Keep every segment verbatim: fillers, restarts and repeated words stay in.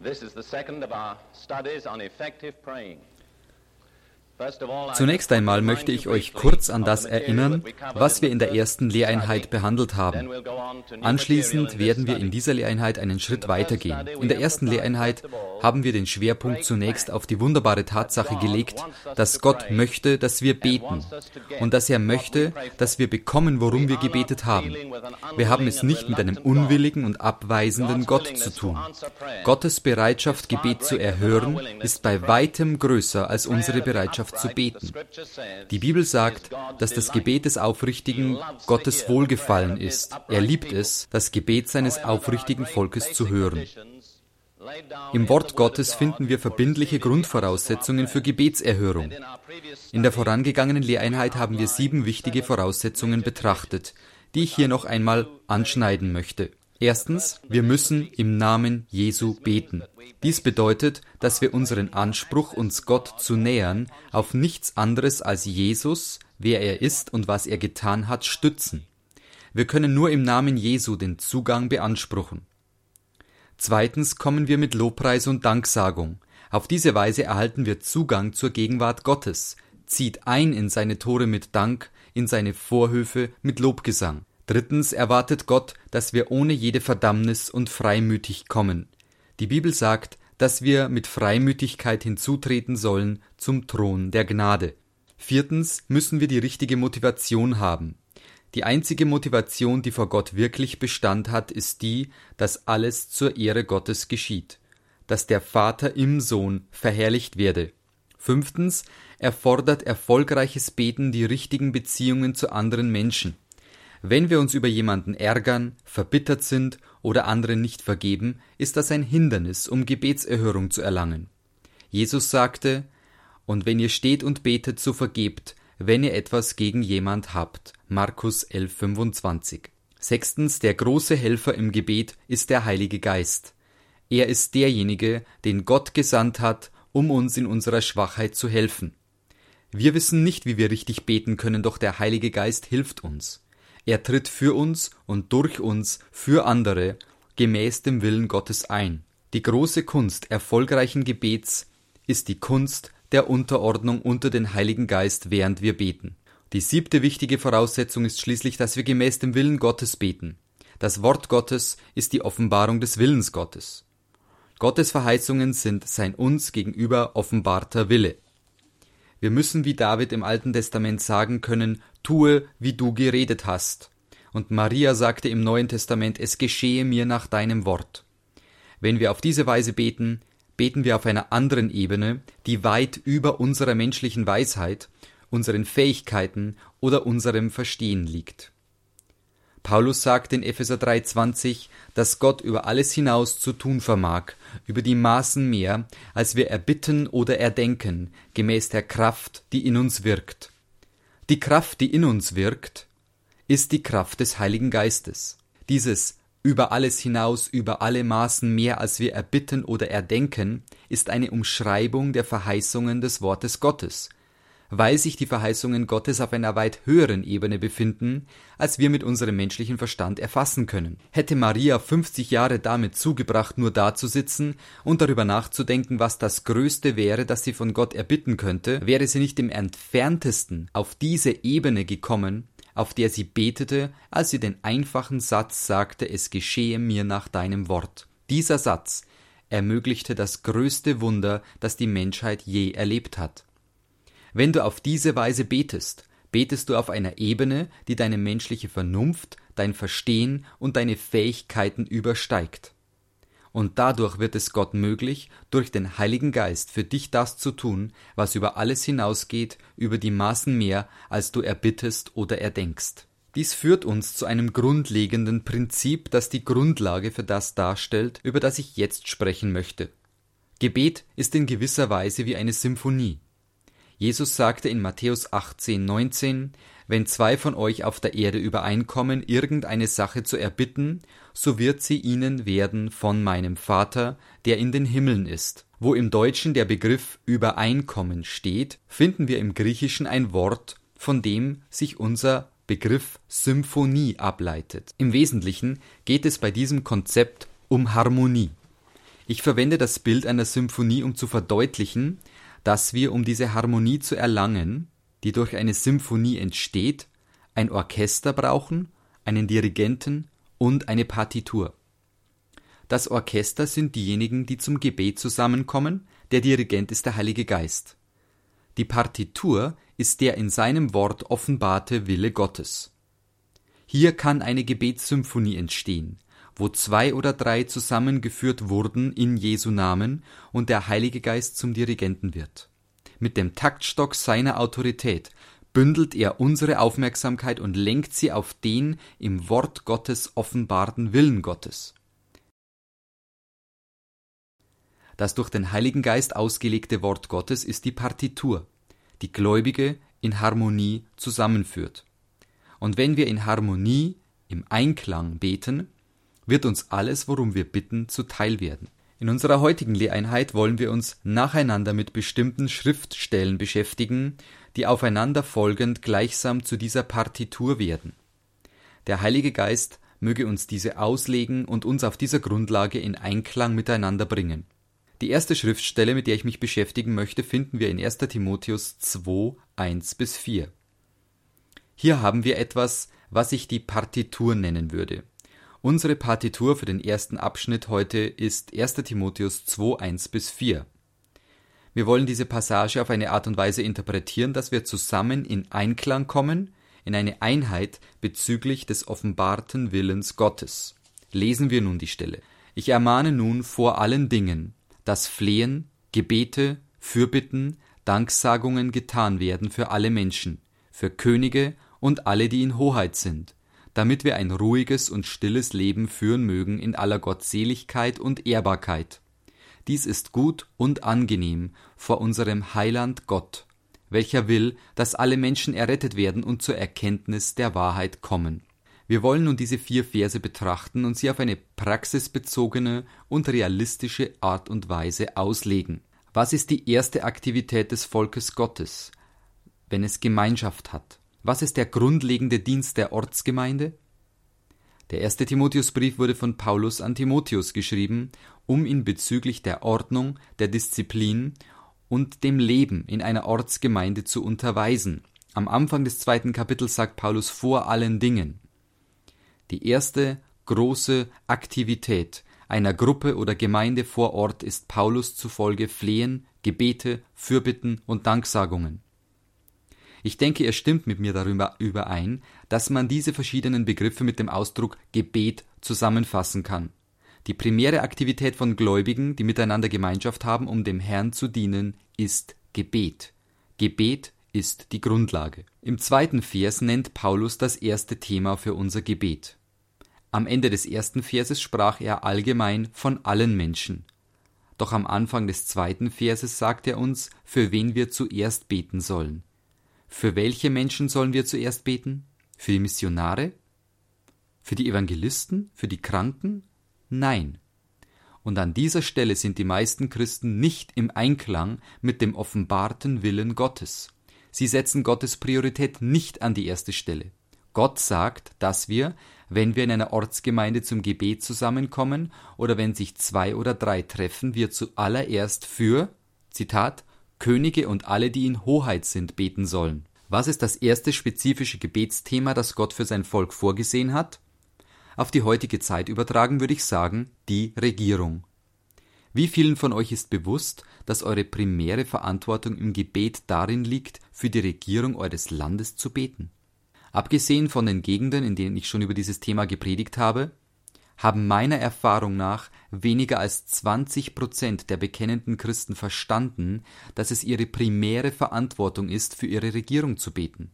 This is the second of our studies on effective praying. Zunächst einmal möchte ich euch kurz an das erinnern, was wir in der ersten Lehreinheit behandelt haben. Anschließend werden wir in dieser Lehreinheit einen Schritt weitergehen. In der ersten Lehreinheit haben wir den Schwerpunkt zunächst auf die wunderbare Tatsache gelegt, dass Gott möchte, dass wir beten und dass er möchte, dass wir bekommen, worum wir gebetet haben. Wir haben es nicht mit einem unwilligen und abweisenden Gott zu tun. Gottes Bereitschaft, Gebet zu erhören, ist bei weitem größer als unsere Bereitschaft zu beten. Die Bibel sagt, dass das Gebet des Aufrichtigen Gottes Wohlgefallen ist. Er liebt es, das Gebet seines aufrichtigen Volkes zu hören. Im Wort Gottes finden wir verbindliche Grundvoraussetzungen für Gebetserhörung. In der vorangegangenen Lehreinheit haben wir sieben wichtige Voraussetzungen betrachtet, die ich hier noch einmal anschneiden möchte. Erstens, wir müssen im Namen Jesu beten. Dies bedeutet, dass wir unseren Anspruch, uns Gott zu nähern, auf nichts anderes als Jesus, wer er ist und was er getan hat, stützen. Wir können nur im Namen Jesu den Zugang beanspruchen. Zweitens kommen wir mit Lobpreis und Danksagung. Auf diese Weise erhalten wir Zugang zur Gegenwart Gottes, zieht ein in seine Tore mit Dank, in seine Vorhöfe mit Lobgesang. Drittens erwartet Gott, dass wir ohne jede Verdammnis und freimütig kommen. Die Bibel sagt, dass wir mit Freimütigkeit hinzutreten sollen zum Thron der Gnade. Viertens müssen wir die richtige Motivation haben. Die einzige Motivation, die vor Gott wirklich Bestand hat, ist die, dass alles zur Ehre Gottes geschieht, dass der Vater im Sohn verherrlicht werde. Fünftens erfordert erfolgreiches Beten die richtigen Beziehungen zu anderen Menschen. Wenn wir uns über jemanden ärgern, verbittert sind oder anderen nicht vergeben, ist das ein Hindernis, um Gebetserhörung zu erlangen. Jesus sagte, und wenn ihr steht und betet, so vergebt, wenn ihr etwas gegen jemand habt. Markus elf fünfundzwanzig. Sechstens, der große Helfer im Gebet ist der Heilige Geist. Er ist derjenige, den Gott gesandt hat, um uns in unserer Schwachheit zu helfen. Wir wissen nicht, wie wir richtig beten können, doch der Heilige Geist hilft uns. Er tritt für uns und durch uns für andere gemäß dem Willen Gottes ein. Die große Kunst erfolgreichen Gebets ist die Kunst der Unterordnung unter den Heiligen Geist, während wir beten. Die siebte wichtige Voraussetzung ist schließlich, dass wir gemäß dem Willen Gottes beten. Das Wort Gottes ist die Offenbarung des Willens Gottes. Gottes Verheißungen sind sein uns gegenüber offenbarter Wille. Wir müssen wie David im Alten Testament sagen können, tue, wie du geredet hast. Und Maria sagte im Neuen Testament, es geschehe mir nach deinem Wort. Wenn wir auf diese Weise beten, beten wir auf einer anderen Ebene, die weit über unserer menschlichen Weisheit, unseren Fähigkeiten oder unserem Verstehen liegt. Paulus sagt in Epheser drei zwanzig, dass Gott über alles hinaus zu tun vermag, über die Maßen mehr, als wir erbitten oder erdenken, gemäß der Kraft, die in uns wirkt. Die Kraft, die in uns wirkt, ist die Kraft des Heiligen Geistes. Dieses über alles hinaus, über alle Maßen mehr, als wir erbitten oder erdenken, ist eine Umschreibung der Verheißungen des Wortes Gottes, weil sich die Verheißungen Gottes auf einer weit höheren Ebene befinden, als wir mit unserem menschlichen Verstand erfassen können. Hätte Maria fünfzig Jahre damit zugebracht, nur dazusitzen und darüber nachzudenken, was das Größte wäre, das sie von Gott erbitten könnte, wäre sie nicht im Entferntesten auf diese Ebene gekommen, auf der sie betete, als sie den einfachen Satz sagte, es geschehe mir nach deinem Wort. Dieser Satz ermöglichte das größte Wunder, das die Menschheit je erlebt hat. Wenn du auf diese Weise betest, betest du auf einer Ebene, die deine menschliche Vernunft, dein Verstehen und deine Fähigkeiten übersteigt. Und dadurch wird es Gott möglich, durch den Heiligen Geist für dich das zu tun, was über alles hinausgeht, über die Maßen mehr, als du erbittest oder erdenkst. Dies führt uns zu einem grundlegenden Prinzip, das die Grundlage für das darstellt, über das ich jetzt sprechen möchte. Gebet ist in gewisser Weise wie eine Symphonie. Jesus sagte in Matthäus achtzehn neunzehn, wenn zwei von euch auf der Erde übereinkommen, irgendeine Sache zu erbitten, so wird sie ihnen werden von meinem Vater, der in den Himmeln ist. Wo im Deutschen der Begriff Übereinkommen steht, finden wir im Griechischen ein Wort, von dem sich unser Begriff Symphonie ableitet. Im Wesentlichen geht es bei diesem Konzept um Harmonie. Ich verwende das Bild einer Symphonie, um zu verdeutlichen, dass wir, um diese Harmonie zu erlangen, die durch eine Symphonie entsteht, ein Orchester brauchen, einen Dirigenten und eine Partitur. Das Orchester sind diejenigen, die zum Gebet zusammenkommen, der Dirigent ist der Heilige Geist. Die Partitur ist der in seinem Wort offenbarte Wille Gottes. Hier kann eine Gebetssymphonie entstehen, wo zwei oder drei zusammengeführt wurden in Jesu Namen und der Heilige Geist zum Dirigenten wird. Mit dem Taktstock seiner Autorität bündelt er unsere Aufmerksamkeit und lenkt sie auf den im Wort Gottes offenbarten Willen Gottes. Das durch den Heiligen Geist ausgelegte Wort Gottes ist die Partitur, die Gläubige in Harmonie zusammenführt. Und wenn wir in Harmonie, im Einklang beten, wird uns alles, worum wir bitten, zuteil werden. In unserer heutigen Lehreinheit wollen wir uns nacheinander mit bestimmten Schriftstellen beschäftigen, die aufeinander folgend gleichsam zu dieser Partitur werden. Der Heilige Geist möge uns diese auslegen und uns auf dieser Grundlage in Einklang miteinander bringen. Die erste Schriftstelle, mit der ich mich beschäftigen möchte, finden wir in erster Timotheus zwei, eins bis vier. Hier haben wir etwas, was ich die Partitur nennen würde. Unsere Partitur für den ersten Abschnitt heute ist erster Timotheus zwei, eins bis vier. Wir wollen diese Passage auf eine Art und Weise interpretieren, dass wir zusammen in Einklang kommen, in eine Einheit bezüglich des offenbarten Willens Gottes. Lesen wir nun die Stelle. Ich ermahne nun vor allen Dingen, dass Flehen, Gebete, Fürbitten, Danksagungen getan werden für alle Menschen, für Könige und alle, die in Hoheit sind, damit wir ein ruhiges und stilles Leben führen mögen in aller Gottseligkeit und Ehrbarkeit. Dies ist gut und angenehm vor unserem Heiland Gott, welcher will, dass alle Menschen errettet werden und zur Erkenntnis der Wahrheit kommen. Wir wollen nun diese vier Verse betrachten und sie auf eine praxisbezogene und realistische Art und Weise auslegen. Was ist die erste Aktivität des Volkes Gottes, wenn es Gemeinschaft hat? Was ist der grundlegende Dienst der Ortsgemeinde? Der erste Timotheusbrief wurde von Paulus an Timotheus geschrieben, um ihn bezüglich der Ordnung, der Disziplin und dem Leben in einer Ortsgemeinde zu unterweisen. Am Anfang des zweiten Kapitels sagt Paulus vor allen Dingen. Die erste große Aktivität einer Gruppe oder Gemeinde vor Ort ist Paulus zufolge Flehen, Gebete, Fürbitten und Danksagungen. Ich denke, er stimmt mit mir darüber überein, dass man diese verschiedenen Begriffe mit dem Ausdruck Gebet zusammenfassen kann. Die primäre Aktivität von Gläubigen, die miteinander Gemeinschaft haben, um dem Herrn zu dienen, ist Gebet. Gebet ist die Grundlage. Im zweiten Vers nennt Paulus das erste Thema für unser Gebet. Am Ende des ersten Verses sprach er allgemein von allen Menschen. Doch am Anfang des zweiten Verses sagt er uns, für wen wir zuerst beten sollen. Für welche Menschen sollen wir zuerst beten? Für die Missionare? Für die Evangelisten? Für die Kranken? Nein. Und an dieser Stelle sind die meisten Christen nicht im Einklang mit dem offenbarten Willen Gottes. Sie setzen Gottes Priorität nicht an die erste Stelle. Gott sagt, dass wir, wenn wir in einer Ortsgemeinde zum Gebet zusammenkommen oder wenn sich zwei oder drei treffen, wir zuallererst für, Zitat, Könige und alle, die in Hoheit sind, beten sollen. Was ist das erste spezifische Gebetsthema, das Gott für sein Volk vorgesehen hat? Auf die heutige Zeit übertragen würde ich sagen, die Regierung. Wie vielen von euch ist bewusst, dass eure primäre Verantwortung im Gebet darin liegt, für die Regierung eures Landes zu beten? Abgesehen von den Gegenden, in denen ich schon über dieses Thema gepredigt habe, haben meiner Erfahrung nach weniger als zwanzig Prozent der bekennenden Christen verstanden, dass es ihre primäre Verantwortung ist, für ihre Regierung zu beten.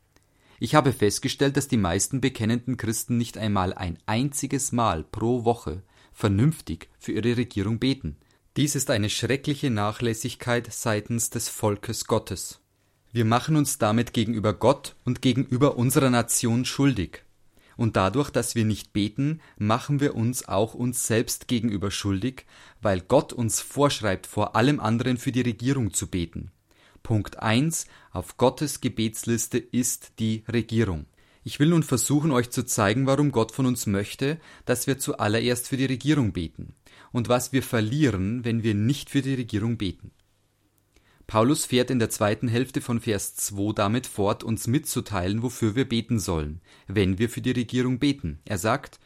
Ich habe festgestellt, dass die meisten bekennenden Christen nicht einmal ein einziges Mal pro Woche vernünftig für ihre Regierung beten. Dies ist eine schreckliche Nachlässigkeit seitens des Volkes Gottes. Wir machen uns damit gegenüber Gott und gegenüber unserer Nation schuldig. Und dadurch, dass wir nicht beten, machen wir uns auch uns selbst gegenüber schuldig, weil Gott uns vorschreibt, vor allem anderen für die Regierung zu beten. Punkt eins auf Gottes Gebetsliste ist die Regierung. Ich will nun versuchen, euch zu zeigen, warum Gott von uns möchte, dass wir zuallererst für die Regierung beten. und was wir verlieren, wenn wir nicht für die Regierung beten. Paulus fährt in der zweiten Hälfte von Vers zwei damit fort, uns mitzuteilen, wofür wir beten sollen, wenn wir für die Regierung beten. Er sagt,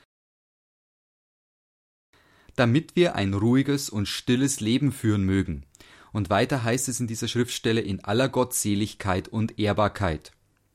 damit wir ein ruhiges und stilles Leben führen mögen. Und weiter heißt es in dieser Schriftstelle, in aller Gottseligkeit und Ehrbarkeit.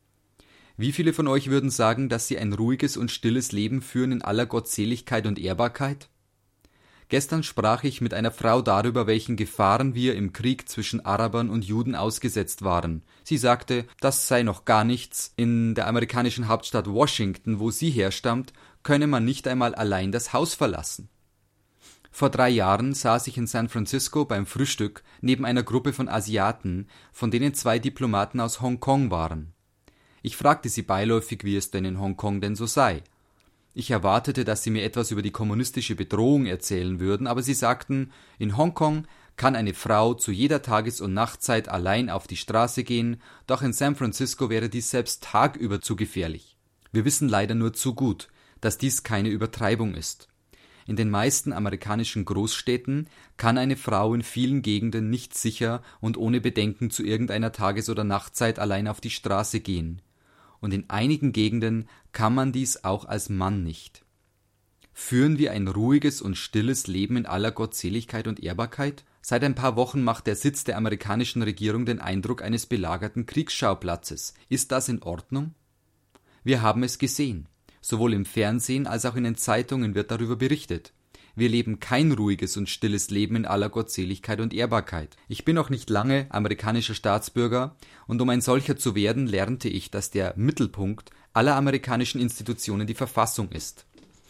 Wie viele von euch würden sagen, dass sie ein ruhiges und stilles Leben führen in aller Gottseligkeit und Ehrbarkeit? Gestern sprach ich mit einer Frau darüber, welchen Gefahren wir im Krieg zwischen Arabern und Juden ausgesetzt waren. Sie sagte, das sei noch gar nichts. In der amerikanischen Hauptstadt Washington, wo sie herstammt, könne man nicht einmal allein das Haus verlassen. Vor drei Jahren saß ich in San Francisco beim Frühstück neben einer Gruppe von Asiaten, von denen zwei Diplomaten aus Hongkong waren. Ich fragte sie beiläufig, wie es denn in Hongkong denn so sei. Ich erwartete, dass sie mir etwas über die kommunistische Bedrohung erzählen würden, aber sie sagten, in Hongkong kann eine Frau zu jeder Tages- und Nachtzeit allein auf die Straße gehen, doch in San Francisco wäre dies selbst tagüber zu gefährlich. Wir wissen leider nur zu gut, dass dies keine Übertreibung ist. In den meisten amerikanischen Großstädten kann eine Frau in vielen Gegenden nicht sicher und ohne Bedenken zu irgendeiner Tages- oder Nachtzeit allein auf die Straße gehen. Und in einigen Gegenden kann man dies auch als Mann nicht. Führen wir ein ruhiges und stilles Leben in aller Gottseligkeit und Ehrbarkeit? Seit ein paar Wochen macht der Sitz der amerikanischen Regierung den Eindruck eines belagerten Kriegsschauplatzes. Ist das in Ordnung? Wir haben es gesehen. Sowohl im Fernsehen als auch in den Zeitungen wird darüber berichtet. Wir leben kein ruhiges und stilles Leben in aller Gottseligkeit und Ehrbarkeit. Ich bin noch nicht lange amerikanischer Staatsbürger und um ein solcher zu werden, lernte ich, dass der Mittelpunkt aller amerikanischen Institutionen die Verfassung ist.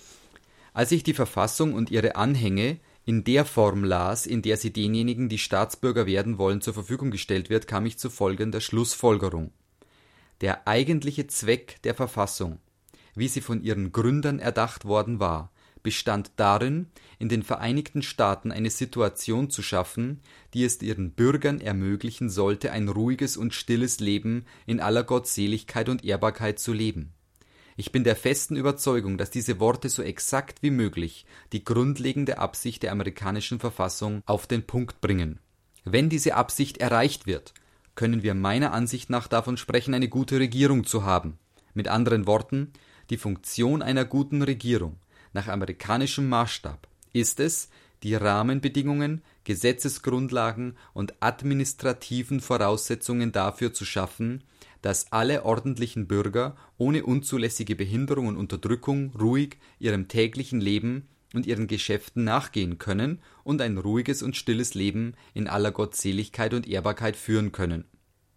Als ich die Verfassung und ihre Anhänge in der Form las, in der sie denjenigen, die Staatsbürger werden wollen, zur Verfügung gestellt wird, kam ich zu folgender Schlussfolgerung. Der eigentliche Zweck der Verfassung, wie sie von ihren Gründern erdacht worden war, bestand darin, in den Vereinigten Staaten eine Situation zu schaffen, die es ihren Bürgern ermöglichen sollte, ein ruhiges und stilles Leben in aller Gottseligkeit und Ehrbarkeit zu leben. Ich bin der festen Überzeugung, dass diese Worte so exakt wie möglich die grundlegende Absicht der amerikanischen Verfassung auf den Punkt bringen. Wenn diese Absicht erreicht wird, können wir meiner Ansicht nach davon sprechen, eine gute Regierung zu haben. Mit anderen Worten, die Funktion einer guten Regierung nach amerikanischem Maßstab ist es, die Rahmenbedingungen, Gesetzesgrundlagen und administrativen Voraussetzungen dafür zu schaffen, dass alle ordentlichen Bürger ohne unzulässige Behinderung und Unterdrückung ruhig ihrem täglichen Leben und ihren Geschäften nachgehen können und ein ruhiges und stilles Leben in aller Gottseligkeit und Ehrbarkeit führen können.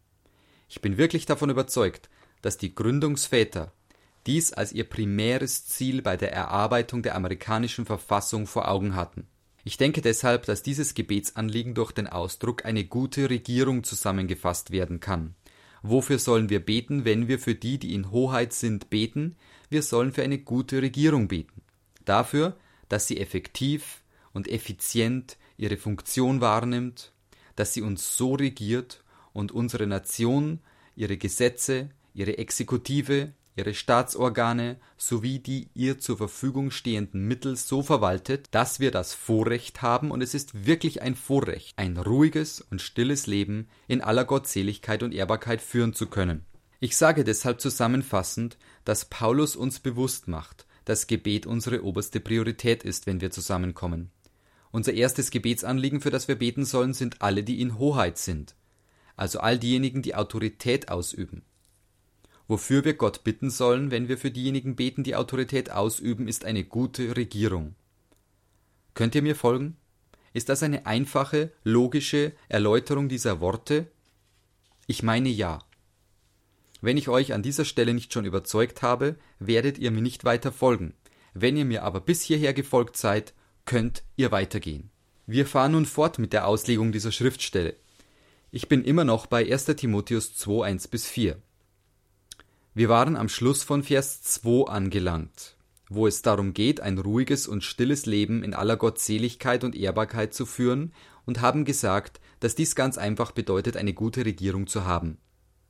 Ich bin wirklich davon überzeugt, dass die Gründungsväter dies als ihr primäres Ziel bei der Erarbeitung der amerikanischen Verfassung vor Augen hatten. Ich denke deshalb, dass dieses Gebetsanliegen durch den Ausdruck eine gute Regierung zusammengefasst werden kann. Wofür sollen wir beten, wenn wir für die, die in Hoheit sind, beten? Wir sollen für eine gute Regierung beten. Dafür, dass sie effektiv und effizient ihre Funktion wahrnimmt, dass sie uns so regiert und unsere Nation, ihre Gesetze, ihre Exekutive, ihre Staatsorgane sowie die ihr zur Verfügung stehenden Mittel so verwaltet, dass wir das Vorrecht haben, und es ist wirklich ein Vorrecht, ein ruhiges und stilles Leben in aller Gottseligkeit und Ehrbarkeit führen zu können. Ich sage deshalb zusammenfassend, dass Paulus uns bewusst macht, dass Gebet unsere oberste Priorität ist, wenn wir zusammenkommen. Unser erstes Gebetsanliegen, für das wir beten sollen, sind alle, die in Hoheit sind, also all diejenigen, die Autorität ausüben. Wofür wir Gott bitten sollen, wenn wir für diejenigen beten, die Autorität ausüben, ist eine gute Regierung. Könnt ihr mir folgen? Ist das eine einfache, logische Erläuterung dieser Worte? Ich meine ja. Wenn ich euch an dieser Stelle nicht schon überzeugt habe, werdet ihr mir nicht weiter folgen. Wenn ihr mir aber bis hierher gefolgt seid, könnt ihr weitergehen. Wir fahren nun fort mit der Auslegung dieser Schriftstelle. Ich bin immer noch bei erster Timotheus zwei, eins bis vier. Wir waren am Schluss von Vers zwei angelangt, wo es darum geht, ein ruhiges und stilles Leben in aller Gottseligkeit und Ehrbarkeit zu führen, und haben gesagt, dass dies ganz einfach bedeutet, eine gute Regierung zu haben.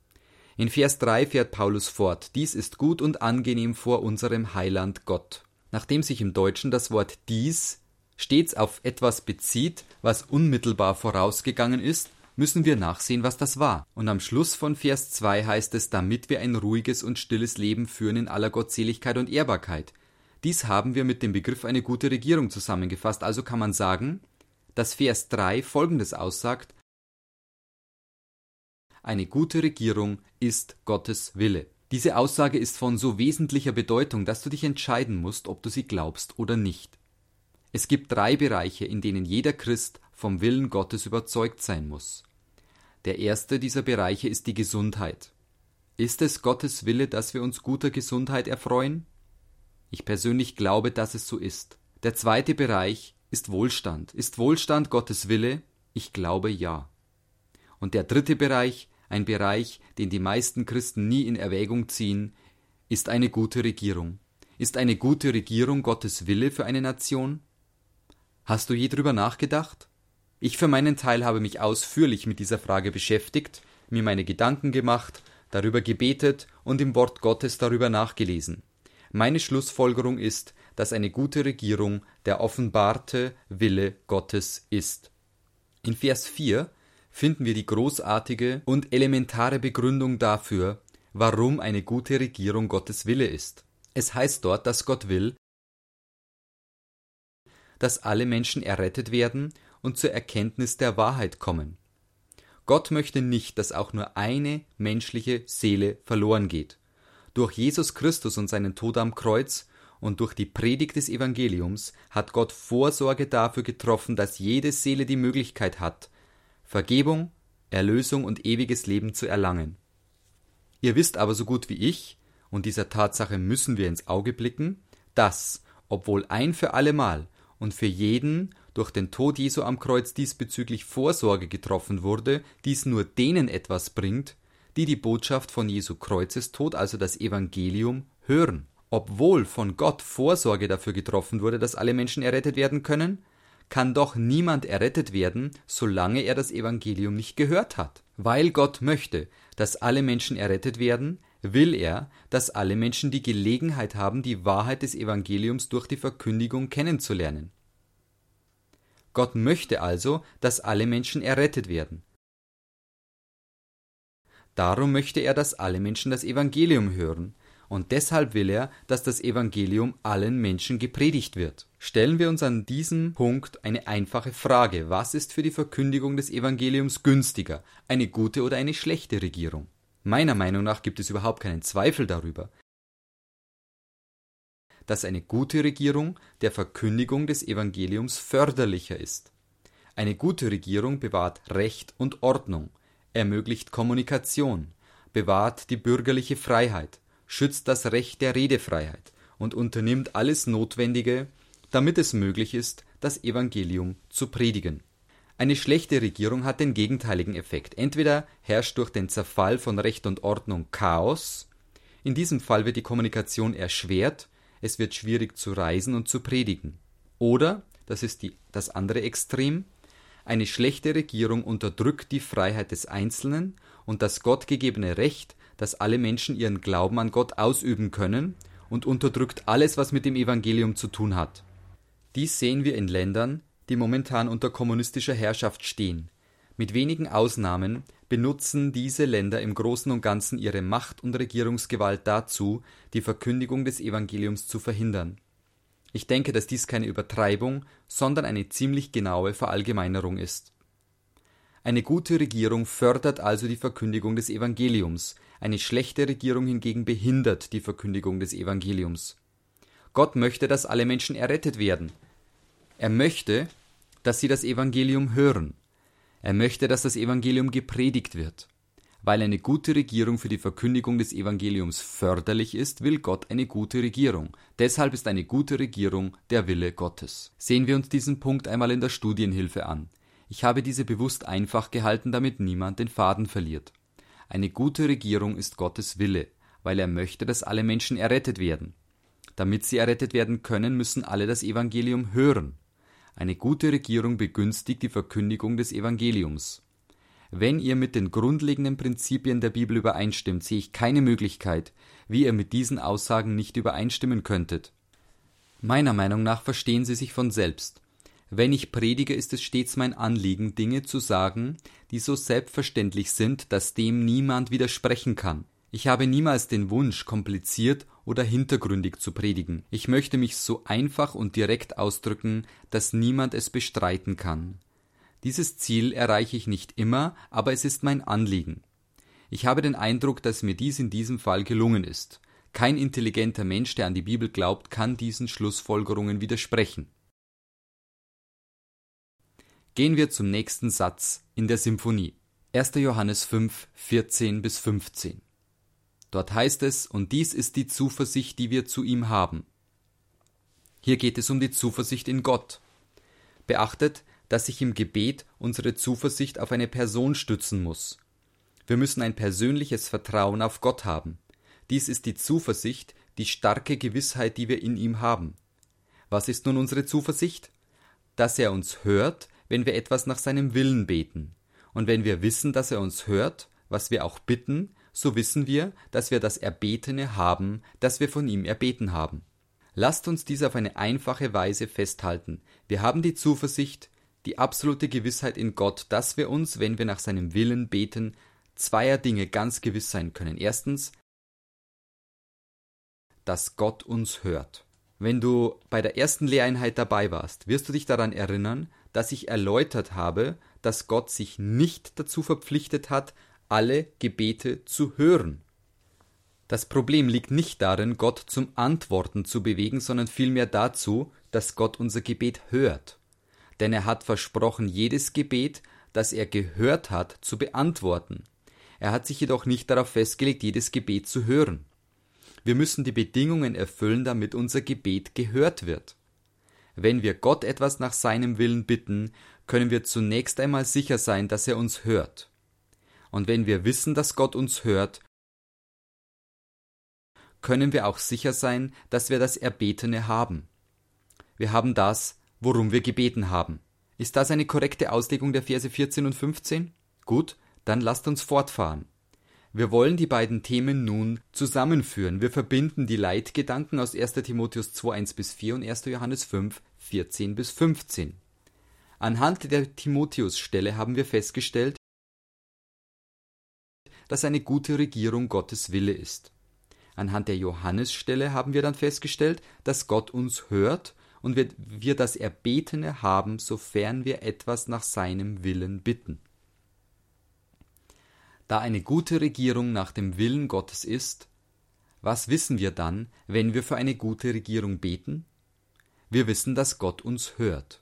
In Vers drei fährt Paulus fort: Dies ist gut und angenehm vor unserem Heiland Gott. Nachdem sich im Deutschen das Wort dies stets auf etwas bezieht, was unmittelbar vorausgegangen ist, müssen wir nachsehen, was das war. Und am Schluss von Vers zwei heißt es, damit wir ein ruhiges und stilles Leben führen in aller Gottseligkeit und Ehrbarkeit. Dies haben wir mit dem Begriff eine gute Regierung zusammengefasst. Also kann man sagen, dass Vers drei Folgendes aussagt: Eine gute Regierung ist Gottes Wille. Diese Aussage ist von so wesentlicher Bedeutung, dass du dich entscheiden musst, ob du sie glaubst oder nicht. Es gibt drei Bereiche, in denen jeder Christ vom Willen Gottes überzeugt sein muss. Der erste dieser Bereiche ist die Gesundheit. Ist es Gottes Wille, dass wir uns guter Gesundheit erfreuen? Ich persönlich glaube, dass es so ist. Der zweite Bereich ist Wohlstand. Ist Wohlstand Gottes Wille? Ich glaube ja. Und der dritte Bereich, ein Bereich, den die meisten Christen nie in Erwägung ziehen, ist eine gute Regierung. Ist eine gute Regierung Gottes Wille für eine Nation? Hast du je drüber nachgedacht? Ich für meinen Teil habe mich ausführlich mit dieser Frage beschäftigt, mir meine Gedanken gemacht, darüber gebetet und im Wort Gottes darüber nachgelesen. Meine Schlussfolgerung ist, dass eine gute Regierung der offenbarte Wille Gottes ist. In Vers vier finden wir die großartige und elementare Begründung dafür, warum eine gute Regierung Gottes Wille ist. Es heißt dort, dass Gott will, dass alle Menschen errettet werden und zur Erkenntnis der Wahrheit kommen. Gott möchte nicht, dass auch nur eine menschliche Seele verloren geht. Durch Jesus Christus und seinen Tod am Kreuz und durch die Predigt des Evangeliums hat Gott Vorsorge dafür getroffen, dass jede Seele die Möglichkeit hat, Vergebung, Erlösung und ewiges Leben zu erlangen. Ihr wisst aber so gut wie ich, und dieser Tatsache müssen wir ins Auge blicken, dass, obwohl ein für allemal und für jeden durch den Tod Jesu am Kreuz diesbezüglich Vorsorge getroffen wurde, dies nur denen etwas bringt, die die Botschaft von Jesu Kreuzestod, also das Evangelium, hören. Obwohl von Gott Vorsorge dafür getroffen wurde, dass alle Menschen errettet werden können, kann doch niemand errettet werden, solange er das Evangelium nicht gehört hat. Weil Gott möchte, dass alle Menschen errettet werden, will er, dass alle Menschen die Gelegenheit haben, die Wahrheit des Evangeliums durch die Verkündigung kennenzulernen. Gott möchte also, dass alle Menschen errettet werden. Darum möchte er, dass alle Menschen das Evangelium hören, und deshalb will er, dass das Evangelium allen Menschen gepredigt wird. Stellen wir uns an diesem Punkt eine einfache Frage: Was ist für die Verkündigung des Evangeliums günstiger, eine gute oder eine schlechte Regierung? Meiner Meinung nach gibt es überhaupt keinen Zweifel darüber, dass eine gute Regierung der Verkündigung des Evangeliums förderlicher ist. Eine gute Regierung bewahrt Recht und Ordnung, ermöglicht Kommunikation, bewahrt die bürgerliche Freiheit, schützt das Recht der Redefreiheit und unternimmt alles Notwendige, damit es möglich ist, das Evangelium zu predigen. Eine schlechte Regierung hat den gegenteiligen Effekt. Entweder herrscht durch den Zerfall von Recht und Ordnung Chaos, in diesem Fall wird die Kommunikation erschwert, es wird schwierig zu reisen und zu predigen. Oder, das ist die, das andere Extrem, eine schlechte Regierung unterdrückt die Freiheit des Einzelnen und das gottgegebene Recht, dass alle Menschen ihren Glauben an Gott ausüben können, und unterdrückt alles, was mit dem Evangelium zu tun hat. Dies sehen wir in Ländern, die momentan unter kommunistischer Herrschaft stehen. Mit wenigen Ausnahmen benutzen diese Länder im Großen und Ganzen ihre Macht und Regierungsgewalt dazu, die Verkündigung des Evangeliums zu verhindern. Ich denke, dass dies keine Übertreibung, sondern eine ziemlich genaue Verallgemeinerung ist. Eine gute Regierung fördert also die Verkündigung des Evangeliums, eine schlechte Regierung hingegen behindert die Verkündigung des Evangeliums. Gott möchte, dass alle Menschen errettet werden. Er möchte, dass sie das Evangelium hören. Er möchte, dass das Evangelium gepredigt wird. Weil eine gute Regierung für die Verkündigung des Evangeliums förderlich ist, will Gott eine gute Regierung. Deshalb ist eine gute Regierung der Wille Gottes. Sehen wir uns diesen Punkt einmal in der Studienhilfe an. Ich habe diese bewusst einfach gehalten, damit niemand den Faden verliert. Eine gute Regierung ist Gottes Wille, weil er möchte, dass alle Menschen errettet werden. Damit sie errettet werden können, müssen alle das Evangelium hören. Eine gute Regierung begünstigt die Verkündigung des Evangeliums. Wenn ihr mit den grundlegenden Prinzipien der Bibel übereinstimmt, sehe ich keine Möglichkeit, wie ihr mit diesen Aussagen nicht übereinstimmen könntet. Meiner Meinung nach verstehen sie sich von selbst. Wenn ich predige, ist es stets mein Anliegen, Dinge zu sagen, die so selbstverständlich sind, dass dem niemand widersprechen kann. Ich habe niemals den Wunsch, kompliziert oder hintergründig zu predigen. Ich möchte mich so einfach und direkt ausdrücken, dass niemand es bestreiten kann. Dieses Ziel erreiche ich nicht immer, aber es ist mein Anliegen. Ich habe den Eindruck, dass mir dies in diesem Fall gelungen ist. Kein intelligenter Mensch, der an die Bibel glaubt, kann diesen Schlussfolgerungen widersprechen. Gehen wir zum nächsten Satz in der Symphonie. erster Johannes fünf, vierzehn bis fünfzehn. Dort heißt es, und dies ist die Zuversicht, die wir zu ihm haben. Hier geht es um die Zuversicht in Gott. Beachtet, dass sich im Gebet unsere Zuversicht auf eine Person stützen muss. Wir müssen ein persönliches Vertrauen auf Gott haben. Dies ist die Zuversicht, die starke Gewissheit, die wir in ihm haben. Was ist nun unsere Zuversicht? Dass er uns hört, wenn wir etwas nach seinem Willen beten. Und wenn wir wissen, dass er uns hört, was wir auch bitten, so wissen wir, dass wir das Erbetene haben, das wir von ihm erbeten haben. Lasst uns dies auf eine einfache Weise festhalten. Wir haben die Zuversicht, die absolute Gewissheit in Gott, dass wir uns, wenn wir nach seinem Willen beten, zweier Dinge ganz gewiss sein können. Erstens, dass Gott uns hört. Wenn du bei der ersten Lehreinheit dabei warst, wirst du dich daran erinnern, dass ich erläutert habe, dass Gott sich nicht dazu verpflichtet hat, alle Gebete zu hören. Das Problem liegt nicht darin, Gott zum Antworten zu bewegen, sondern vielmehr dazu, dass Gott unser Gebet hört. Denn er hat versprochen, jedes Gebet, das er gehört hat, zu beantworten. Er hat sich jedoch nicht darauf festgelegt, jedes Gebet zu hören. Wir müssen die Bedingungen erfüllen, damit unser Gebet gehört wird. Wenn wir Gott etwas nach seinem Willen bitten, können wir zunächst einmal sicher sein, dass er uns hört. Und wenn wir wissen, dass Gott uns hört, können wir auch sicher sein, dass wir das Erbetene haben. Wir haben das, worum wir gebeten haben. Ist das eine korrekte Auslegung der Verse vierzehn und fünfzehn? Gut, dann lasst uns fortfahren. Wir wollen die beiden Themen nun zusammenführen. Wir verbinden die Leitgedanken aus erster Timotheus zwei, eins bis vier und erster Johannes fünf, vierzehn bis fünfzehn. Anhand der Timotheus-Stelle haben wir festgestellt, dass eine gute Regierung Gottes Wille ist. Anhand der Johannes-Stelle haben wir dann festgestellt, dass Gott uns hört und wir, wir das Erbetene haben, sofern wir etwas nach seinem Willen bitten. Da eine gute Regierung nach dem Willen Gottes ist, was wissen wir dann, wenn wir für eine gute Regierung beten? Wir wissen, dass Gott uns hört.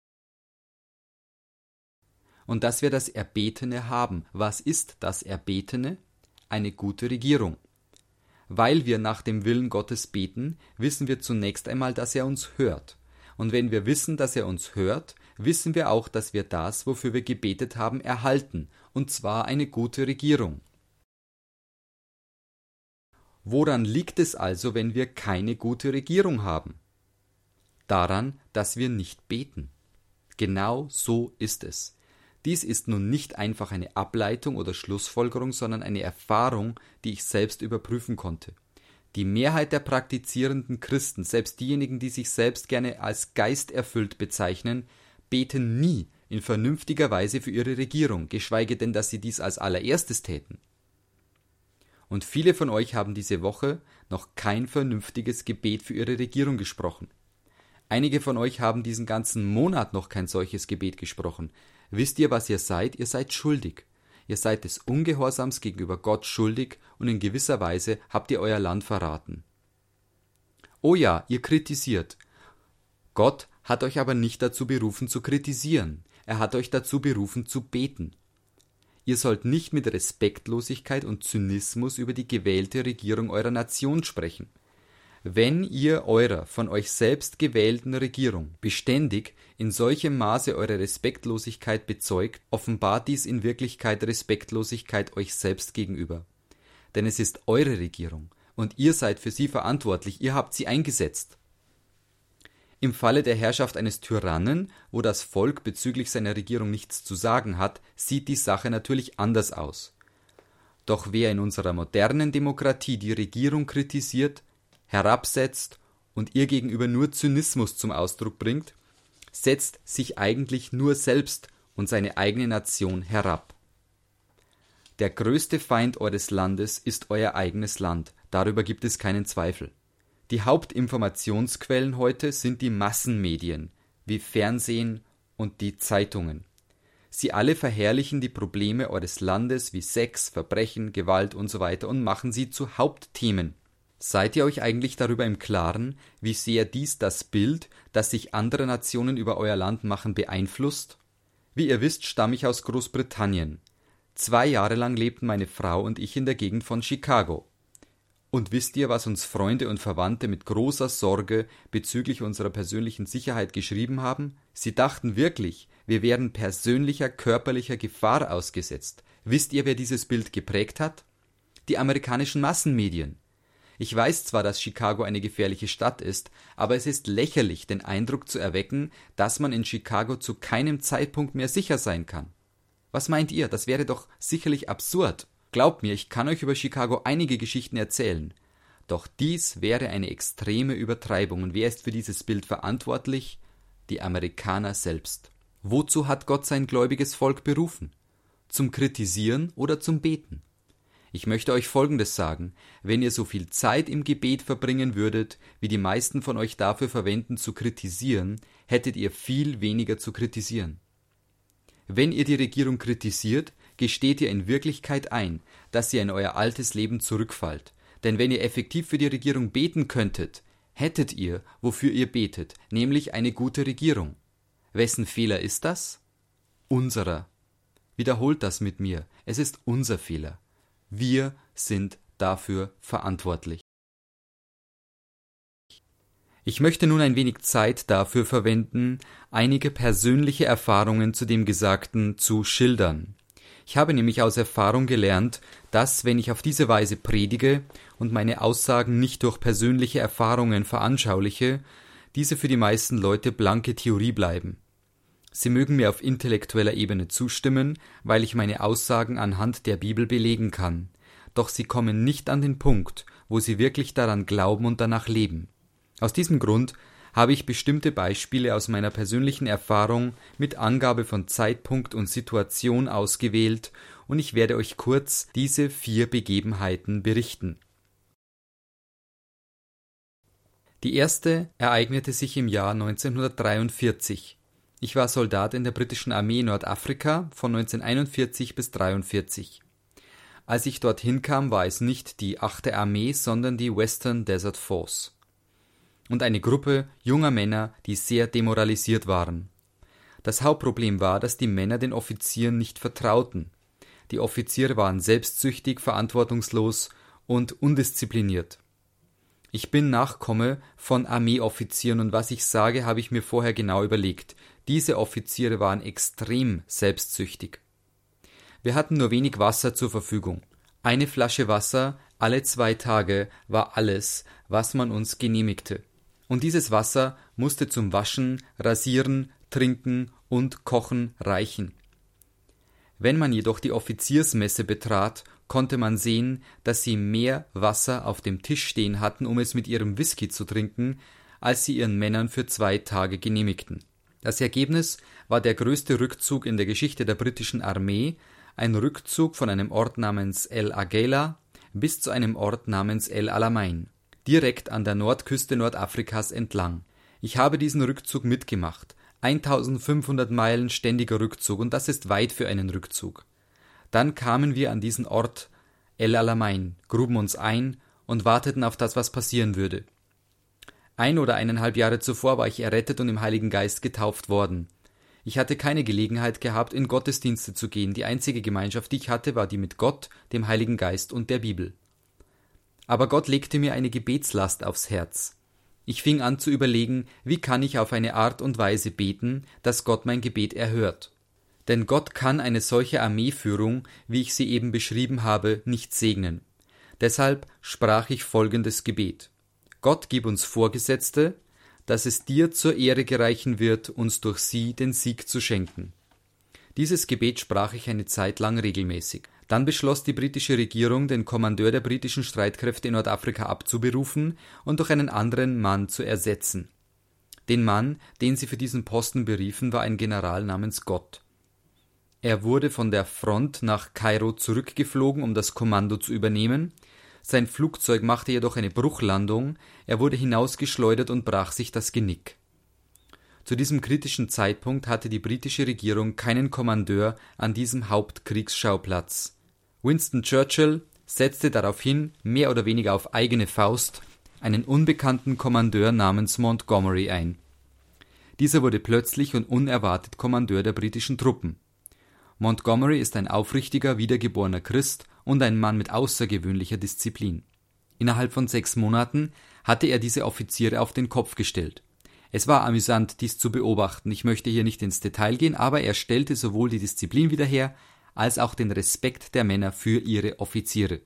Und dass wir das Erbetene haben. Was ist das Erbetene? Eine gute Regierung. Weil wir nach dem Willen Gottes beten, wissen wir zunächst einmal, dass er uns hört. Und wenn wir wissen, dass er uns hört, wissen wir auch, dass wir das, wofür wir gebetet haben, erhalten, und zwar eine gute Regierung. Woran liegt es also, wenn wir keine gute Regierung haben? Daran, dass wir nicht beten. Genau so ist es. Dies ist nun nicht einfach eine Ableitung oder Schlussfolgerung, sondern eine Erfahrung, die ich selbst überprüfen konnte. Die Mehrheit der praktizierenden Christen, selbst diejenigen, die sich selbst gerne als geisterfüllt bezeichnen, beten nie in vernünftiger Weise für ihre Regierung, geschweige denn, dass sie dies als allererstes täten. Und viele von euch haben diese Woche noch kein vernünftiges Gebet für ihre Regierung gesprochen. Einige von euch haben diesen ganzen Monat noch kein solches Gebet gesprochen. Wisst ihr, was ihr seid? Ihr seid schuldig. Ihr seid des Ungehorsams gegenüber Gott schuldig und in gewisser Weise habt ihr euer Land verraten. Oh ja, ihr kritisiert. Gott hat euch aber nicht dazu berufen zu kritisieren. Er hat euch dazu berufen zu beten. Ihr sollt nicht mit Respektlosigkeit und Zynismus über die gewählte Regierung eurer Nation sprechen. Wenn ihr eurer von euch selbst gewählten Regierung beständig in solchem Maße eure Respektlosigkeit bezeugt, offenbart dies in Wirklichkeit Respektlosigkeit euch selbst gegenüber. Denn es ist eure Regierung und ihr seid für sie verantwortlich, ihr habt sie eingesetzt. Im Falle der Herrschaft eines Tyrannen, wo das Volk bezüglich seiner Regierung nichts zu sagen hat, sieht die Sache natürlich anders aus. Doch wer in unserer modernen Demokratie die Regierung kritisiert, herabsetzt und ihr gegenüber nur Zynismus zum Ausdruck bringt, setzt sich eigentlich nur selbst und seine eigene Nation herab. Der größte Feind eures Landes ist euer eigenes Land, darüber gibt es keinen Zweifel. Die Hauptinformationsquellen heute sind die Massenmedien, wie Fernsehen und die Zeitungen. Sie alle verherrlichen die Probleme eures Landes wie Sex, Verbrechen, Gewalt und so weiter und machen sie zu Hauptthemen. Seid ihr euch eigentlich darüber im Klaren, wie sehr dies das Bild, das sich andere Nationen über euer Land machen, beeinflusst? Wie ihr wisst, stamme ich aus Großbritannien. Zwei Jahre lang lebten meine Frau und ich in der Gegend von Chicago. Und wisst ihr, was uns Freunde und Verwandte mit großer Sorge bezüglich unserer persönlichen Sicherheit geschrieben haben? Sie dachten wirklich, wir wären persönlicher körperlicher Gefahr ausgesetzt. Wisst ihr, wer dieses Bild geprägt hat? Die amerikanischen Massenmedien. Ich weiß zwar, dass Chicago eine gefährliche Stadt ist, aber es ist lächerlich, den Eindruck zu erwecken, dass man in Chicago zu keinem Zeitpunkt mehr sicher sein kann. Was meint ihr? Das wäre doch sicherlich absurd. Glaubt mir, ich kann euch über Chicago einige Geschichten erzählen. Doch dies wäre eine extreme Übertreibung. Und wer ist für dieses Bild verantwortlich? Die Amerikaner selbst. Wozu hat Gott sein gläubiges Volk berufen? Zum Kritisieren oder zum Beten? Ich möchte euch Folgendes sagen: Wenn ihr so viel Zeit im Gebet verbringen würdet, wie die meisten von euch dafür verwenden, zu kritisieren, hättet ihr viel weniger zu kritisieren. Wenn ihr die Regierung kritisiert, gesteht ihr in Wirklichkeit ein, dass ihr in euer altes Leben zurückfallt. Denn wenn ihr effektiv für die Regierung beten könntet, hättet ihr, wofür ihr betet, nämlich eine gute Regierung. Wessen Fehler ist das? Unserer. Wiederholt das mit mir. Es ist unser Fehler. Wir sind dafür verantwortlich. Ich möchte nun ein wenig Zeit dafür verwenden, einige persönliche Erfahrungen zu dem Gesagten zu schildern. Ich habe nämlich aus Erfahrung gelernt, dass, wenn ich auf diese Weise predige und meine Aussagen nicht durch persönliche Erfahrungen veranschauliche, diese für die meisten Leute blanke Theorie bleiben. Sie mögen mir auf intellektueller Ebene zustimmen, weil ich meine Aussagen anhand der Bibel belegen kann, doch sie kommen nicht an den Punkt, wo sie wirklich daran glauben und danach leben. Aus diesem Grund habe ich bestimmte Beispiele aus meiner persönlichen Erfahrung mit Angabe von Zeitpunkt und Situation ausgewählt, und ich werde euch kurz diese vier Begebenheiten berichten. Die erste ereignete sich im Jahr neunzehnhundertdreiundvierzig. Ich war Soldat in der britischen Armee in Nordafrika von neunzehnhunderteinundvierzig bis dreiundvierzig. Als ich dorthin kam, war es nicht die achte Armee, sondern die Western Desert Force. Und eine Gruppe junger Männer, die sehr demoralisiert waren. Das Hauptproblem war, dass die Männer den Offizieren nicht vertrauten. Die Offiziere waren selbstsüchtig, verantwortungslos und undiszipliniert. Ich bin Nachkomme von Armeeoffizieren und was ich sage, habe ich mir vorher genau überlegt. Diese Offiziere waren extrem selbstsüchtig. Wir hatten nur wenig Wasser zur Verfügung. Eine Flasche Wasser alle zwei Tage war alles, was man uns genehmigte. Und dieses Wasser musste zum Waschen, Rasieren, Trinken und Kochen reichen. Wenn man jedoch die Offiziersmesse betrat, konnte man sehen, dass sie mehr Wasser auf dem Tisch stehen hatten, um es mit ihrem Whisky zu trinken, als sie ihren Männern für zwei Tage genehmigten. Das Ergebnis war der größte Rückzug in der Geschichte der britischen Armee, ein Rückzug von einem Ort namens El Agheila bis zu einem Ort namens El Alamein, direkt an der Nordküste Nordafrikas entlang. Ich habe diesen Rückzug mitgemacht. eintausendfünfhundert Meilen ständiger Rückzug, und das ist weit für einen Rückzug. Dann kamen wir an diesen Ort El Alamein, gruben uns ein und warteten auf das, was passieren würde. Ein oder eineinhalb Jahre zuvor war ich errettet und im Heiligen Geist getauft worden. Ich hatte keine Gelegenheit gehabt, in Gottesdienste zu gehen. Die einzige Gemeinschaft, die ich hatte, war die mit Gott, dem Heiligen Geist und der Bibel. Aber Gott legte mir eine Gebetslast aufs Herz. Ich fing an zu überlegen, wie kann ich auf eine Art und Weise beten, dass Gott mein Gebet erhört. Denn Gott kann eine solche Armeeführung, wie ich sie eben beschrieben habe, nicht segnen. Deshalb sprach ich folgendes Gebet: Gott, gib uns Vorgesetzte, dass es dir zur Ehre gereichen wird, uns durch sie den Sieg zu schenken. Dieses Gebet sprach ich eine Zeit lang regelmäßig. Dann beschloss die britische Regierung, den Kommandeur der britischen Streitkräfte in Nordafrika abzuberufen und durch einen anderen Mann zu ersetzen. Den Mann, den sie für diesen Posten beriefen, war ein General namens Gott. Er wurde von der Front nach Kairo zurückgeflogen, um das Kommando zu übernehmen. Sein Flugzeug machte jedoch eine Bruchlandung, er wurde hinausgeschleudert und brach sich das Genick. Zu diesem kritischen Zeitpunkt hatte die britische Regierung keinen Kommandeur an diesem Hauptkriegsschauplatz. Winston Churchill setzte daraufhin, mehr oder weniger auf eigene Faust, einen unbekannten Kommandeur namens Montgomery ein. Dieser wurde plötzlich und unerwartet Kommandeur der britischen Truppen. Montgomery ist ein aufrichtiger, wiedergeborener Christ und ein Mann mit außergewöhnlicher Disziplin. Innerhalb von sechs Monaten hatte er diese Offiziere auf den Kopf gestellt. Es war amüsant, dies zu beobachten. Ich möchte hier nicht ins Detail gehen, aber er stellte sowohl die Disziplin wieder her, als auch den Respekt der Männer für ihre Offiziere.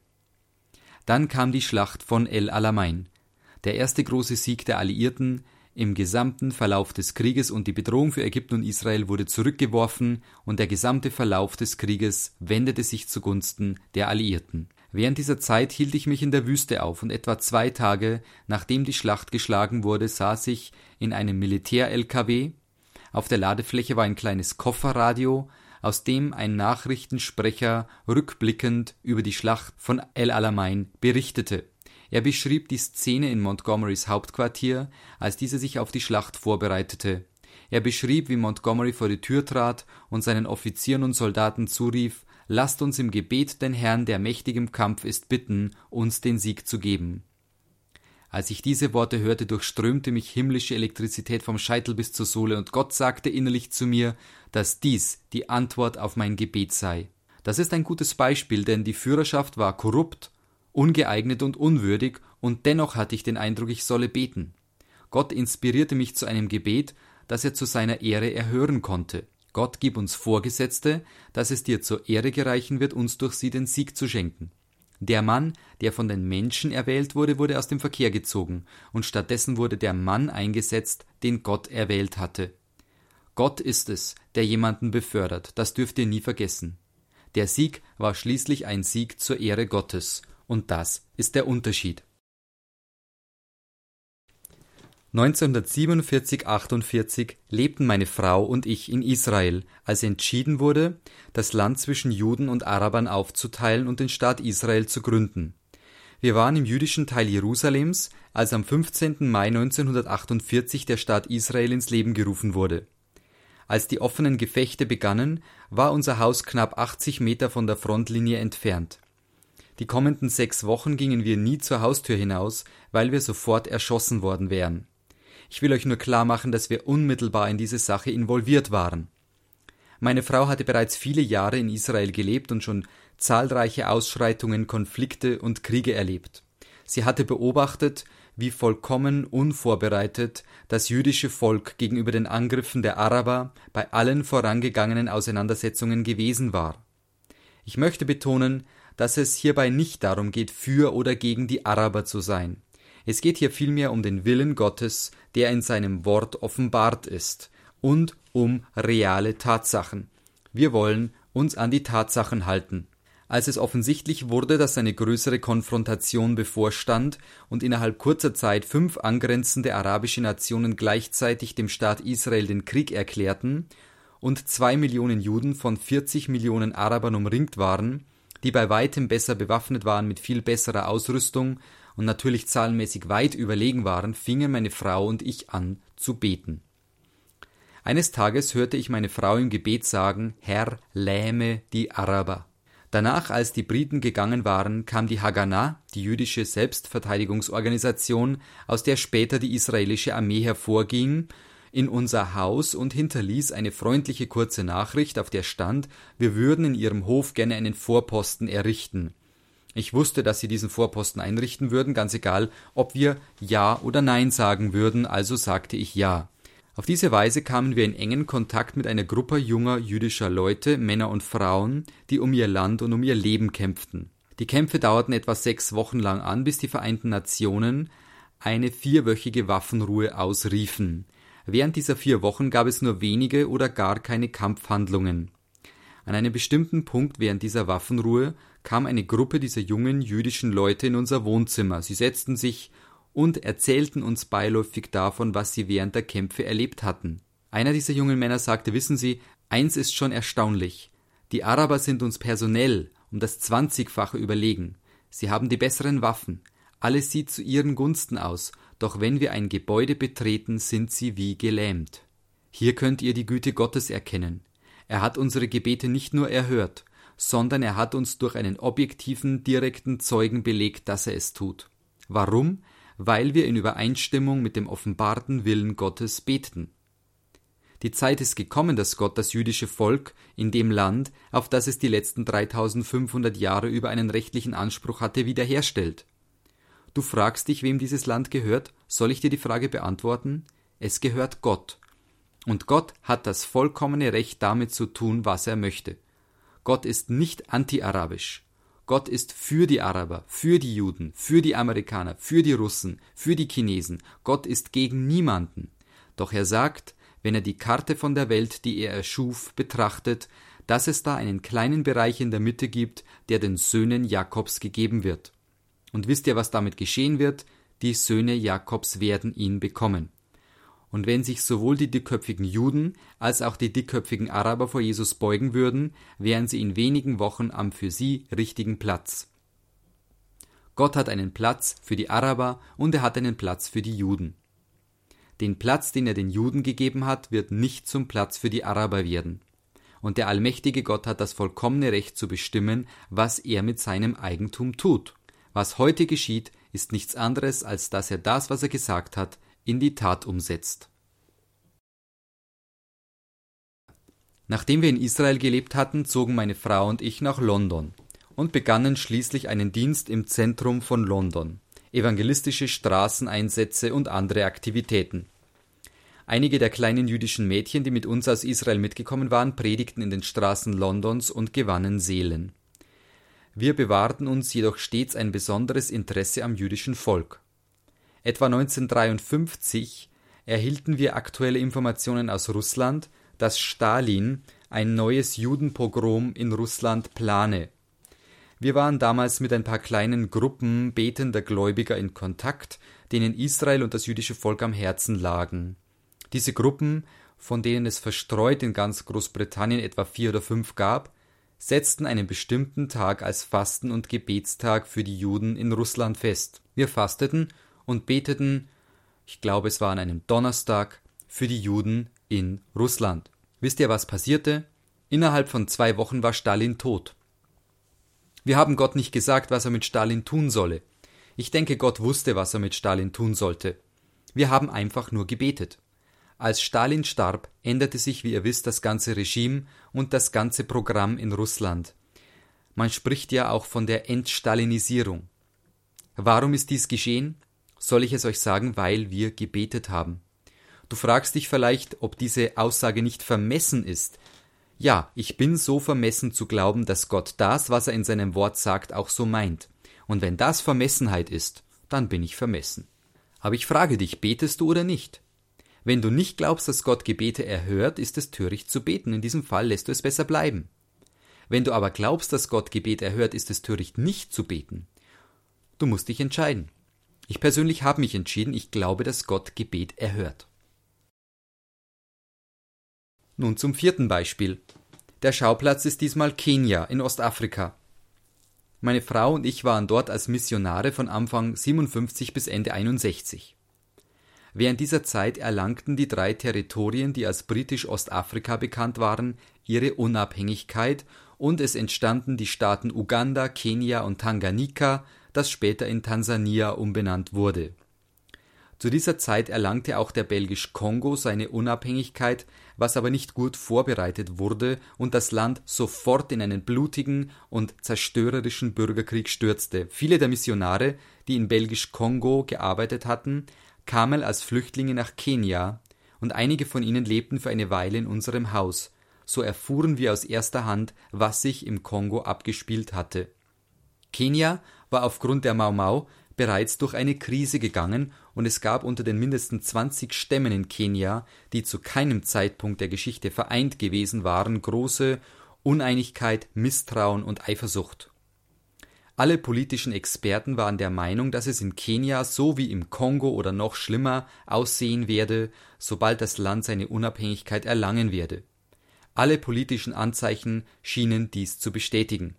Dann kam die Schlacht von El Alamein, der erste große Sieg der Alliierten im gesamten Verlauf des Krieges, und die Bedrohung für Ägypten und Israel wurde zurückgeworfen und der gesamte Verlauf des Krieges wendete sich zugunsten der Alliierten. Während dieser Zeit hielt ich mich in der Wüste auf und etwa zwei Tage, nachdem die Schlacht geschlagen wurde, saß ich in einem Militär-L K W. Auf der Ladefläche war ein kleines Kofferradio, aus dem ein Nachrichtensprecher rückblickend über die Schlacht von El Alamein berichtete. Er beschrieb die Szene in Montgomerys Hauptquartier, als dieser sich auf die Schlacht vorbereitete. Er beschrieb, wie Montgomery vor die Tür trat und seinen Offizieren und Soldaten zurief: »Lasst uns im Gebet den Herrn, der mächtig im Kampf ist, bitten, uns den Sieg zu geben.« Als ich diese Worte hörte, durchströmte mich himmlische Elektrizität vom Scheitel bis zur Sohle, und Gott sagte innerlich zu mir, dass dies die Antwort auf mein Gebet sei. Das ist ein gutes Beispiel, denn die Führerschaft war korrupt, ungeeignet und unwürdig, und dennoch hatte ich den Eindruck, ich solle beten. Gott inspirierte mich zu einem Gebet, das er zu seiner Ehre erhören konnte. Gott, gib uns Vorgesetzte, dass es dir zur Ehre gereichen wird, uns durch sie den Sieg zu schenken. Der Mann, der von den Menschen erwählt wurde, wurde aus dem Verkehr gezogen, und stattdessen wurde der Mann eingesetzt, den Gott erwählt hatte. Gott ist es, der jemanden befördert, das dürft ihr nie vergessen. Der Sieg war schließlich ein Sieg zur Ehre Gottes, und das ist der Unterschied. neunzehnhundertsiebenundvierzig achtundvierzig lebten meine Frau und ich in Israel, als entschieden wurde, das Land zwischen Juden und Arabern aufzuteilen und den Staat Israel zu gründen. Wir waren im jüdischen Teil Jerusalems, als am fünfzehnten Mai neunzehnhundertachtundvierzig der Staat Israel ins Leben gerufen wurde. Als die offenen Gefechte begannen, war unser Haus knapp achtzig Meter von der Frontlinie entfernt. Die kommenden sechs Wochen gingen wir nie zur Haustür hinaus, weil wir sofort erschossen worden wären. Ich will euch nur klar machen, dass wir unmittelbar in diese Sache involviert waren. Meine Frau hatte bereits viele Jahre in Israel gelebt und schon zahlreiche Ausschreitungen, Konflikte und Kriege erlebt. Sie hatte beobachtet, wie vollkommen unvorbereitet das jüdische Volk gegenüber den Angriffen der Araber bei allen vorangegangenen Auseinandersetzungen gewesen war. Ich möchte betonen, dass es hierbei nicht darum geht, für oder gegen die Araber zu sein. Es geht hier vielmehr um den Willen Gottes, der in seinem Wort offenbart ist, und um reale Tatsachen. Wir wollen uns an die Tatsachen halten. Als es offensichtlich wurde, dass eine größere Konfrontation bevorstand und innerhalb kurzer Zeit fünf angrenzende arabische Nationen gleichzeitig dem Staat Israel den Krieg erklärten und zwei Millionen Juden von vierzig Millionen Arabern umringt waren, die bei weitem besser bewaffnet waren mit viel besserer Ausrüstung und natürlich zahlenmäßig weit überlegen waren, fingen meine Frau und ich an zu beten. Eines Tages hörte ich meine Frau im Gebet sagen: Herr, lähme die Araber. Danach, als die Briten gegangen waren, kam die Haganah, die jüdische Selbstverteidigungsorganisation, aus der später die israelische Armee hervorging, in unser Haus und hinterließ eine freundliche kurze Nachricht, auf der stand, wir würden in ihrem Hof gerne einen Vorposten errichten. Ich wusste, dass sie diesen Vorposten einrichten würden, ganz egal, ob wir Ja oder Nein sagen würden, also sagte ich Ja. Auf diese Weise kamen wir in engen Kontakt mit einer Gruppe junger jüdischer Leute, Männer und Frauen, die um ihr Land und um ihr Leben kämpften. Die Kämpfe dauerten etwa sechs Wochen lang an, bis die Vereinten Nationen eine vierwöchige Waffenruhe ausriefen. Während dieser vier Wochen gab es nur wenige oder gar keine Kampfhandlungen. An einem bestimmten Punkt während dieser Waffenruhe kam eine Gruppe dieser jungen jüdischen Leute in unser Wohnzimmer. Sie setzten sich und erzählten uns beiläufig davon, was sie während der Kämpfe erlebt hatten. Einer dieser jungen Männer sagte, wissen Sie, eins ist schon erstaunlich. Die Araber sind uns personell um das zwanzigfache überlegen. Sie haben die besseren Waffen. Alles sieht zu ihren Gunsten aus, doch wenn wir ein Gebäude betreten, sind sie wie gelähmt. Hier könnt ihr die Güte Gottes erkennen. Er hat unsere Gebete nicht nur erhört, sondern er hat uns durch einen objektiven, direkten Zeugen belegt, dass er es tut. Warum? Weil wir in Übereinstimmung mit dem offenbarten Willen Gottes beteten. Die Zeit ist gekommen, dass Gott das jüdische Volk in dem Land, auf das es die letzten dreitausendfünfhundert Jahre über einen rechtlichen Anspruch hatte, wiederherstellt. Du fragst dich, wem dieses Land gehört? Soll ich dir die Frage beantworten? Es gehört Gott. Und Gott hat das vollkommene Recht, damit zu tun, was er möchte. Gott ist nicht anti-arabisch. Gott ist für die Araber, für die Juden, für die Amerikaner, für die Russen, für die Chinesen. Gott ist gegen niemanden. Doch er sagt, wenn er die Karte von der Welt, die er erschuf, betrachtet, dass es da einen kleinen Bereich in der Mitte gibt, der den Söhnen Jakobs gegeben wird. Und wisst ihr, was damit geschehen wird? Die Söhne Jakobs werden ihn bekommen. Und wenn sich sowohl die dickköpfigen Juden als auch die dickköpfigen Araber vor Jesus beugen würden, wären sie in wenigen Wochen am für sie richtigen Platz. Gott hat einen Platz für die Araber und er hat einen Platz für die Juden. Den Platz, den er den Juden gegeben hat, wird nicht zum Platz für die Araber werden. Und der allmächtige Gott hat das vollkommene Recht zu bestimmen, was er mit seinem Eigentum tut. Was heute geschieht, ist nichts anderes, als dass er das, was er gesagt hat, in die Tat umsetzt. Nachdem wir in Israel gelebt hatten, zogen meine Frau und ich nach London und begannen schließlich einen Dienst im Zentrum von London, evangelistische Straßeneinsätze und andere Aktivitäten. Einige der kleinen jüdischen Mädchen, die mit uns aus Israel mitgekommen waren, predigten in den Straßen Londons und gewannen Seelen. Wir bewahrten uns jedoch stets ein besonderes Interesse am jüdischen Volk. Etwa neunzehnhundertdreiundfünfzig erhielten wir aktuelle Informationen aus Russland, dass Stalin ein neues Judenpogrom in Russland plane. Wir waren damals mit ein paar kleinen Gruppen betender Gläubiger in Kontakt, denen Israel und das jüdische Volk am Herzen lagen. Diese Gruppen, von denen es verstreut in ganz Großbritannien etwa vier oder fünf gab, setzten einen bestimmten Tag als Fasten- und Gebetstag für die Juden in Russland fest. Wir fasteten und beteten, ich glaube es war an einem Donnerstag, für die Juden in Russland. Wisst ihr, was passierte? Innerhalb von zwei Wochen war Stalin tot. Wir haben Gott nicht gesagt, was er mit Stalin tun solle. Ich denke, Gott wusste, was er mit Stalin tun sollte. Wir haben einfach nur gebetet. Als Stalin starb, änderte sich, wie ihr wisst, das ganze Regime und das ganze Programm in Russland. Man spricht ja auch von der Entstalinisierung. Warum ist dies geschehen? Soll ich es euch sagen, weil wir gebetet haben. Du fragst dich vielleicht, ob diese Aussage nicht vermessen ist. Ja, ich bin so vermessen zu glauben, dass Gott das, was er in seinem Wort sagt, auch so meint. Und wenn das Vermessenheit ist, dann bin ich vermessen. Aber ich frage dich, betest du oder nicht? Wenn du nicht glaubst, dass Gott Gebete erhört, ist es töricht zu beten. In diesem Fall lässt du es besser bleiben. Wenn du aber glaubst, dass Gott Gebet erhört, ist es töricht nicht zu beten. Du musst dich entscheiden. Ich persönlich habe mich entschieden, ich glaube, dass Gott Gebet erhört. Nun zum vierten Beispiel. Der Schauplatz ist diesmal Kenia in Ostafrika. Meine Frau und ich waren dort als Missionare von Anfang siebenundfünfzig bis Ende einundsechzig. Während dieser Zeit erlangten die drei Territorien, die als britisch-Ostafrika bekannt waren, ihre Unabhängigkeit und es entstanden die Staaten Uganda, Kenia und Tanganyika, das später in Tansania umbenannt wurde. Zu dieser Zeit erlangte auch der Belgisch-Kongo seine Unabhängigkeit, was aber nicht gut vorbereitet wurde und das Land sofort in einen blutigen und zerstörerischen Bürgerkrieg stürzte. Viele der Missionare, die in Belgisch-Kongo gearbeitet hatten, kamen als Flüchtlinge nach Kenia und einige von ihnen lebten für eine Weile in unserem Haus. So erfuhren wir aus erster Hand, was sich im Kongo abgespielt hatte. Kenia war aufgrund der Mau Mau bereits durch eine Krise gegangen und es gab unter den mindestens zwanzig Stämmen in Kenia, die zu keinem Zeitpunkt der Geschichte vereint gewesen waren, große Uneinigkeit, Misstrauen und Eifersucht. Alle politischen Experten waren der Meinung, dass es in Kenia so wie im Kongo oder noch schlimmer aussehen werde, sobald das Land seine Unabhängigkeit erlangen werde. Alle politischen Anzeichen schienen dies zu bestätigen.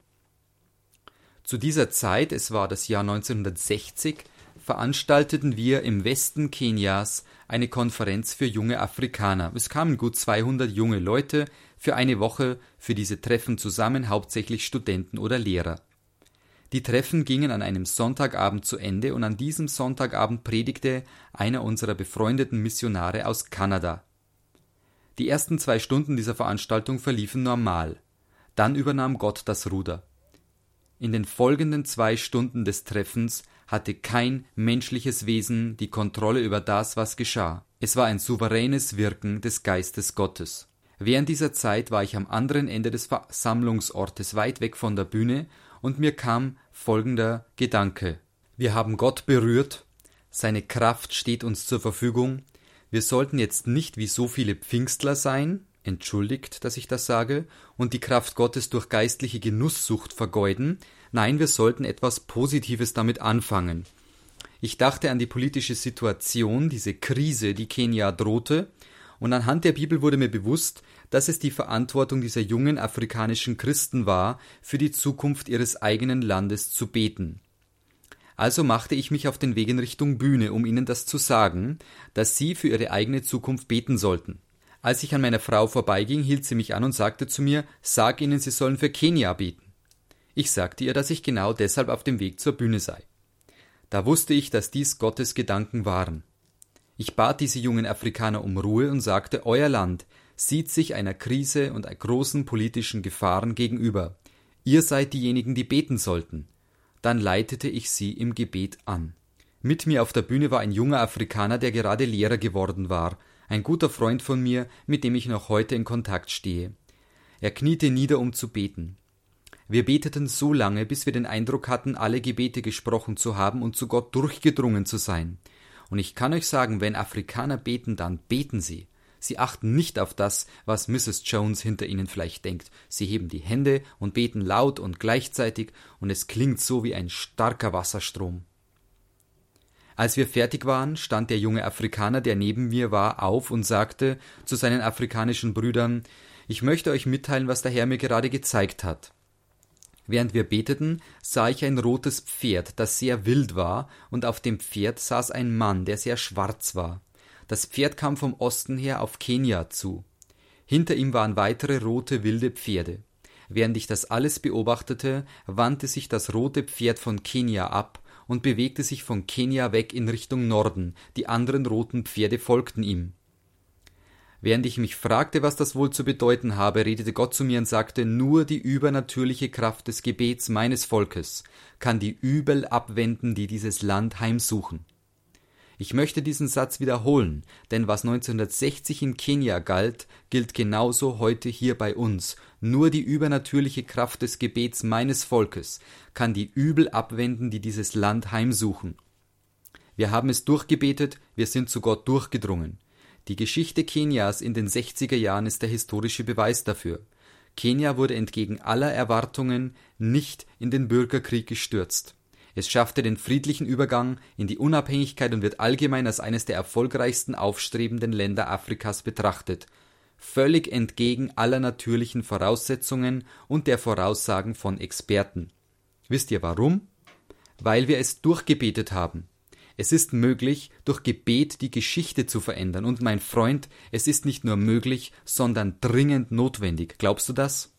Zu dieser Zeit, es war das Jahr neunzehnhundertsechzig, veranstalteten wir im Westen Kenias eine Konferenz für junge Afrikaner. Es kamen gut zweihundert junge Leute für eine Woche für diese Treffen zusammen, hauptsächlich Studenten oder Lehrer. Die Treffen gingen an einem Sonntagabend zu Ende und an diesem Sonntagabend predigte einer unserer befreundeten Missionare aus Kanada. Die ersten zwei Stunden dieser Veranstaltung verliefen normal. Dann übernahm Gott das Ruder. In den folgenden zwei Stunden des Treffens hatte kein menschliches Wesen die Kontrolle über das, was geschah. Es war ein souveränes Wirken des Geistes Gottes. Während dieser Zeit war ich am anderen Ende des Versammlungsortes, weit weg von der Bühne, und mir kam folgender Gedanke. Wir haben Gott berührt, seine Kraft steht uns zur Verfügung. Wir sollten jetzt nicht wie so viele Pfingstler sein, entschuldigt, dass ich das sage, und die Kraft Gottes durch geistliche Genusssucht vergeuden. Nein, wir sollten etwas Positives damit anfangen. Ich dachte an die politische Situation, diese Krise, die Kenia drohte, und anhand der Bibel wurde mir bewusst, dass es die Verantwortung dieser jungen afrikanischen Christen war, für die Zukunft ihres eigenen Landes zu beten. Also machte ich mich auf den Weg in Richtung Bühne, um ihnen das zu sagen, dass sie für ihre eigene Zukunft beten sollten. Als ich an meiner Frau vorbeiging, hielt sie mich an und sagte zu mir, sag ihnen, sie sollen für Kenia beten. Ich sagte ihr, dass ich genau deshalb auf dem Weg zur Bühne sei. Da wusste ich, dass dies Gottes Gedanken waren. Ich bat diese jungen Afrikaner um Ruhe und sagte, euer Land sieht sich einer Krise und großen politischen Gefahren gegenüber. Ihr seid diejenigen, die beten sollten. Dann leitete ich sie im Gebet an. Mit mir auf der Bühne war ein junger Afrikaner, der gerade Lehrer geworden war, ein guter Freund von mir, mit dem ich noch heute in Kontakt stehe. Er kniete nieder, um zu beten. Wir beteten so lange, bis wir den Eindruck hatten, alle Gebete gesprochen zu haben und zu Gott durchgedrungen zu sein. Und ich kann euch sagen, wenn Afrikaner beten, dann beten sie. Sie achten nicht auf das, was Misses Jones hinter ihnen vielleicht denkt. Sie heben die Hände und beten laut und gleichzeitig, und es klingt so wie ein starker Wasserstrom. Als wir fertig waren, stand der junge Afrikaner, der neben mir war, auf und sagte zu seinen afrikanischen Brüdern, ich möchte euch mitteilen, was der Herr mir gerade gezeigt hat. Während wir beteten, sah ich ein rotes Pferd, das sehr wild war, und auf dem Pferd saß ein Mann, der sehr schwarz war. Das Pferd kam vom Osten her auf Kenia zu. Hinter ihm waren weitere rote wilde Pferde. Während ich das alles beobachtete, wandte sich das rote Pferd von Kenia ab und bewegte sich von Kenia weg in Richtung Norden. Die anderen roten Pferde folgten ihm. Während ich mich fragte, was das wohl zu bedeuten habe, redete Gott zu mir und sagte, nur die übernatürliche Kraft des Gebets meines Volkes kann die Übel abwenden, die dieses Land heimsuchen. Ich möchte diesen Satz wiederholen, denn was neunzehnhundertsechzig in Kenia galt, gilt genauso heute hier bei uns. Nur die übernatürliche Kraft des Gebets meines Volkes kann die Übel abwenden, die dieses Land heimsuchen. Wir haben es durchgebetet, wir sind zu Gott durchgedrungen. Die Geschichte Kenias in den sechziger Jahren ist der historische Beweis dafür. Kenia wurde entgegen aller Erwartungen nicht in den Bürgerkrieg gestürzt. Es schaffte den friedlichen Übergang in die Unabhängigkeit und wird allgemein als eines der erfolgreichsten aufstrebenden Länder Afrikas betrachtet. Völlig entgegen aller natürlichen Voraussetzungen und der Voraussagen von Experten. Wisst ihr warum? Weil wir es durchgebetet haben. Es ist möglich, durch Gebet die Geschichte zu verändern. Und mein Freund, es ist nicht nur möglich, sondern dringend notwendig. Glaubst du das?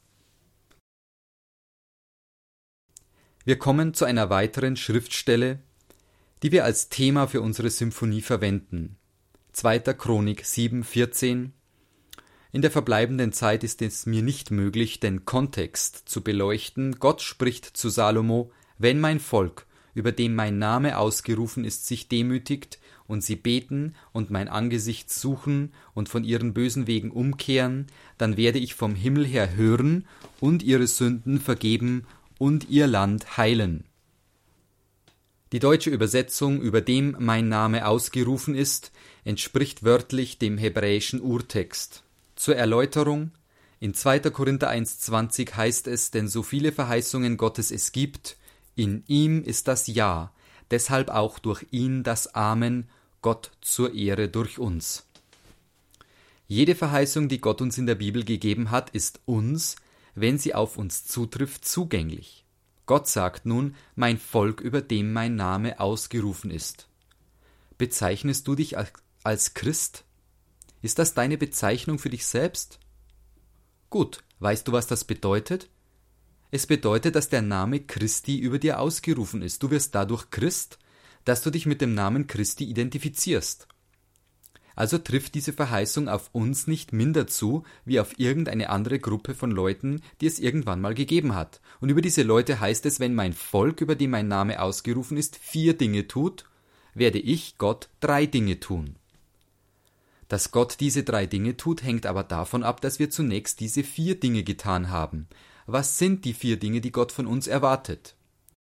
Wir kommen zu einer weiteren Schriftstelle, die wir als Thema für unsere Symphonie verwenden. zweiter Chronik sieben, vierzehn. In der verbleibenden Zeit ist es mir nicht möglich, den Kontext zu beleuchten. Gott spricht zu Salomo, wenn mein Volk, über dem mein Name ausgerufen ist, sich demütigt und sie beten und mein Angesicht suchen und von ihren bösen Wegen umkehren, dann werde ich vom Himmel her hören und ihre Sünden vergeben und ihr Land heilen. Die deutsche Übersetzung, über dem mein Name ausgerufen ist, entspricht wörtlich dem hebräischen Urtext. Zur Erläuterung: In zweiter Korinther eins zwanzig heißt es, denn so viele Verheißungen Gottes es gibt, In ihm ist das Ja, deshalb auch durch ihn das Amen, Gott zur Ehre durch uns. Jede Verheißung, die Gott uns in der Bibel gegeben hat, ist uns, wenn sie auf uns zutrifft, zugänglich. Gott sagt nun, mein Volk, über dem mein Name ausgerufen ist. Bezeichnest du dich als Christ? Ist das deine Bezeichnung für dich selbst? Gut, weißt du, was das bedeutet? Es bedeutet, dass der Name Christi über dir ausgerufen ist. Du wirst dadurch Christ, dass du dich mit dem Namen Christi identifizierst. Also trifft diese Verheißung auf uns nicht minder zu, wie auf irgendeine andere Gruppe von Leuten, die es irgendwann mal gegeben hat. Und über diese Leute heißt es, wenn mein Volk, über dem mein Name ausgerufen ist, vier Dinge tut, werde ich, Gott, drei Dinge tun. Dass Gott diese drei Dinge tut, hängt aber davon ab, dass wir zunächst diese vier Dinge getan haben. Was sind die vier Dinge, die Gott von uns erwartet?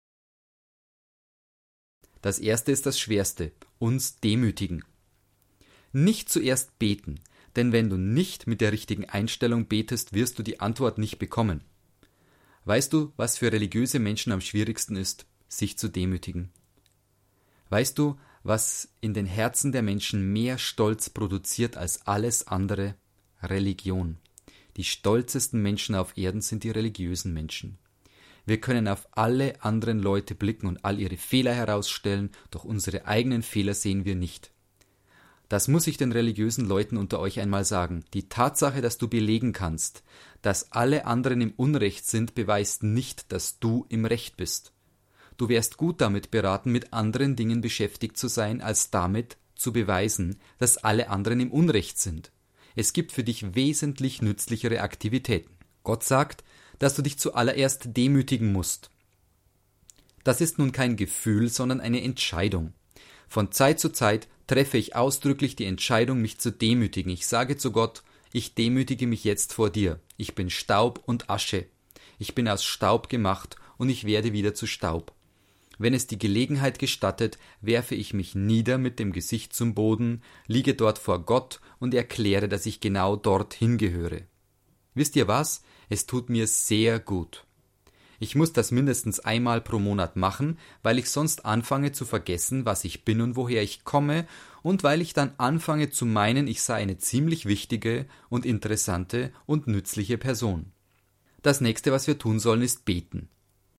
Das erste ist das Schwerste, uns demütigen. Nicht zuerst beten, denn wenn du nicht mit der richtigen Einstellung betest, wirst du die Antwort nicht bekommen. Weißt du, was für religiöse Menschen am schwierigsten ist? Sich zu demütigen. Weißt du, was in den Herzen der Menschen mehr Stolz produziert als alles andere? Religion. Die stolzesten Menschen auf Erden sind die religiösen Menschen. Wir können auf alle anderen Leute blicken und all ihre Fehler herausstellen, doch unsere eigenen Fehler sehen wir nicht. Das muss ich den religiösen Leuten unter euch einmal sagen. Die Tatsache, dass du belegen kannst, dass alle anderen im Unrecht sind, beweist nicht, dass du im Recht bist. Du wärst gut damit beraten, mit anderen Dingen beschäftigt zu sein, als damit zu beweisen, dass alle anderen im Unrecht sind. Es gibt für dich wesentlich nützlichere Aktivitäten. Gott sagt, dass du dich zuallererst demütigen musst. Das ist nun kein Gefühl, sondern eine Entscheidung. Von Zeit zu Zeit treffe ich ausdrücklich die Entscheidung, mich zu demütigen. Ich sage zu Gott, ich demütige mich jetzt vor dir. Ich bin Staub und Asche. Ich bin aus Staub gemacht und ich werde wieder zu Staub. Wenn es die Gelegenheit gestattet, werfe ich mich nieder mit dem Gesicht zum Boden, liege dort vor Gott und erkläre, dass ich genau dorthin gehöre. Wisst ihr was? Es tut mir sehr gut. Ich muss das mindestens einmal pro Monat machen, weil ich sonst anfange zu vergessen, was ich bin und woher ich komme, und weil ich dann anfange zu meinen, ich sei eine ziemlich wichtige und interessante und nützliche Person. Das nächste, was wir tun sollen, ist beten.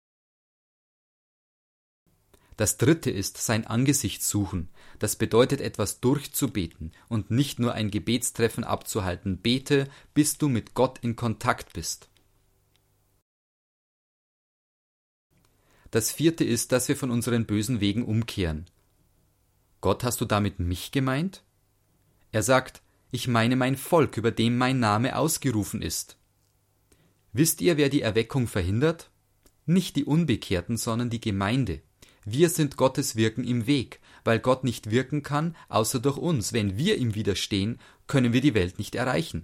Das dritte ist sein Angesicht suchen. Das bedeutet, etwas durchzubeten und nicht nur ein Gebetstreffen abzuhalten. Bete, bis du mit Gott in Kontakt bist. Das vierte ist, dass wir von unseren bösen Wegen umkehren. Gott, hast du damit mich gemeint? Er sagt, ich meine mein Volk, über dem mein Name ausgerufen ist. Wisst ihr, wer die Erweckung verhindert? Nicht die Unbekehrten, sondern die Gemeinde. Wir sind Gottes Wirken im Weg, weil Gott nicht wirken kann, außer durch uns. Wenn wir ihm widerstehen, können wir die Welt nicht erreichen.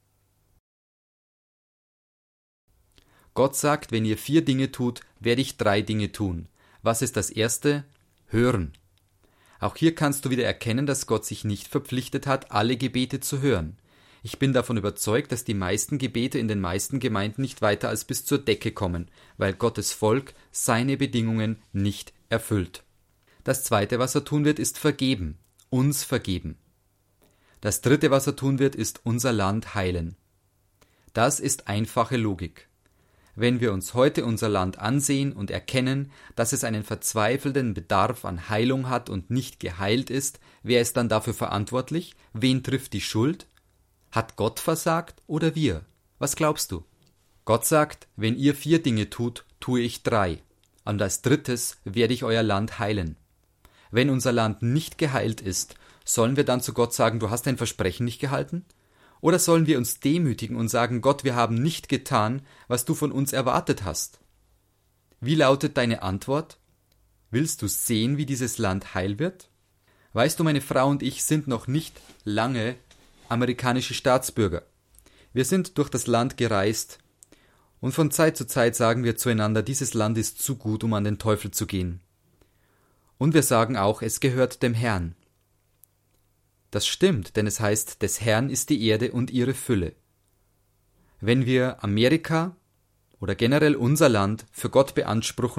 Gott sagt, wenn ihr vier Dinge tut, werde ich drei Dinge tun. Was ist das erste? Hören. Auch hier kannst du wieder erkennen, dass Gott sich nicht verpflichtet hat, alle Gebete zu hören. Ich bin davon überzeugt, dass die meisten Gebete in den meisten Gemeinden nicht weiter als bis zur Decke kommen, weil Gottes Volk seine Bedingungen nicht erfüllt. Das zweite, was er tun wird, ist vergeben, uns vergeben. Das dritte, was er tun wird, ist unser Land heilen. Das ist einfache Logik. Wenn wir uns heute unser Land ansehen und erkennen, dass es einen verzweifelnden Bedarf an Heilung hat und nicht geheilt ist, wer ist dann dafür verantwortlich? Wen trifft die Schuld? Hat Gott versagt oder wir? Was glaubst du? Gott sagt, wenn ihr vier Dinge tut, tue ich drei. Und als drittes werde ich euer Land heilen. Wenn unser Land nicht geheilt ist, sollen wir dann zu Gott sagen, du hast dein Versprechen nicht gehalten? Oder sollen wir uns demütigen und sagen, Gott, wir haben nicht getan, was du von uns erwartet hast? Wie lautet deine Antwort? Willst du sehen, wie dieses Land heil wird? Weißt du, meine Frau und ich sind noch nicht lange amerikanische Staatsbürger. Wir sind durch das Land gereist und von Zeit zu Zeit sagen wir zueinander, dieses Land ist zu gut, um an den Teufel zu gehen. Und wir sagen auch, es gehört dem Herrn. Das stimmt, denn es heißt, des Herrn ist die Erde und ihre Fülle. Wenn wir Amerika oder generell unser Land für Gott beanspruchen,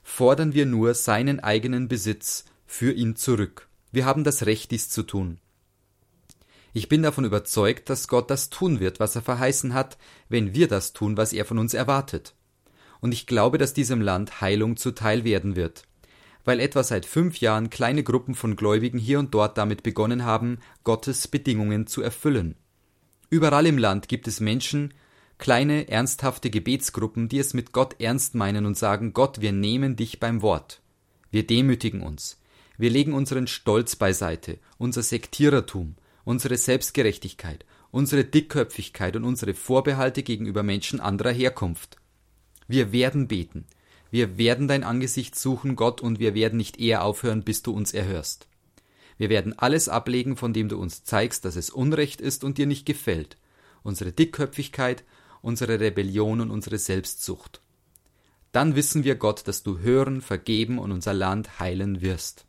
fordern wir nur seinen eigenen Besitz für ihn zurück. Wir haben das Recht, dies zu tun. Ich bin davon überzeugt, dass Gott das tun wird, was er verheißen hat, wenn wir das tun, was er von uns erwartet. Und ich glaube, dass diesem Land Heilung zuteil werden wird, weil etwa seit fünf Jahren kleine Gruppen von Gläubigen hier und dort damit begonnen haben, Gottes Bedingungen zu erfüllen. Überall im Land gibt es Menschen, kleine, ernsthafte Gebetsgruppen, die es mit Gott ernst meinen und sagen, Gott, wir nehmen dich beim Wort. Wir demütigen uns. Wir legen unseren Stolz beiseite, unser Sektierertum, unsere Selbstgerechtigkeit, unsere Dickköpfigkeit und unsere Vorbehalte gegenüber Menschen anderer Herkunft. Wir werden beten. Wir werden dein Angesicht suchen, Gott, und wir werden nicht eher aufhören, bis du uns erhörst. Wir werden alles ablegen, von dem du uns zeigst, dass es Unrecht ist und dir nicht gefällt. Unsere Dickköpfigkeit, unsere Rebellion und unsere Selbstsucht. Dann wissen wir, Gott, dass du hören, vergeben und unser Land heilen wirst.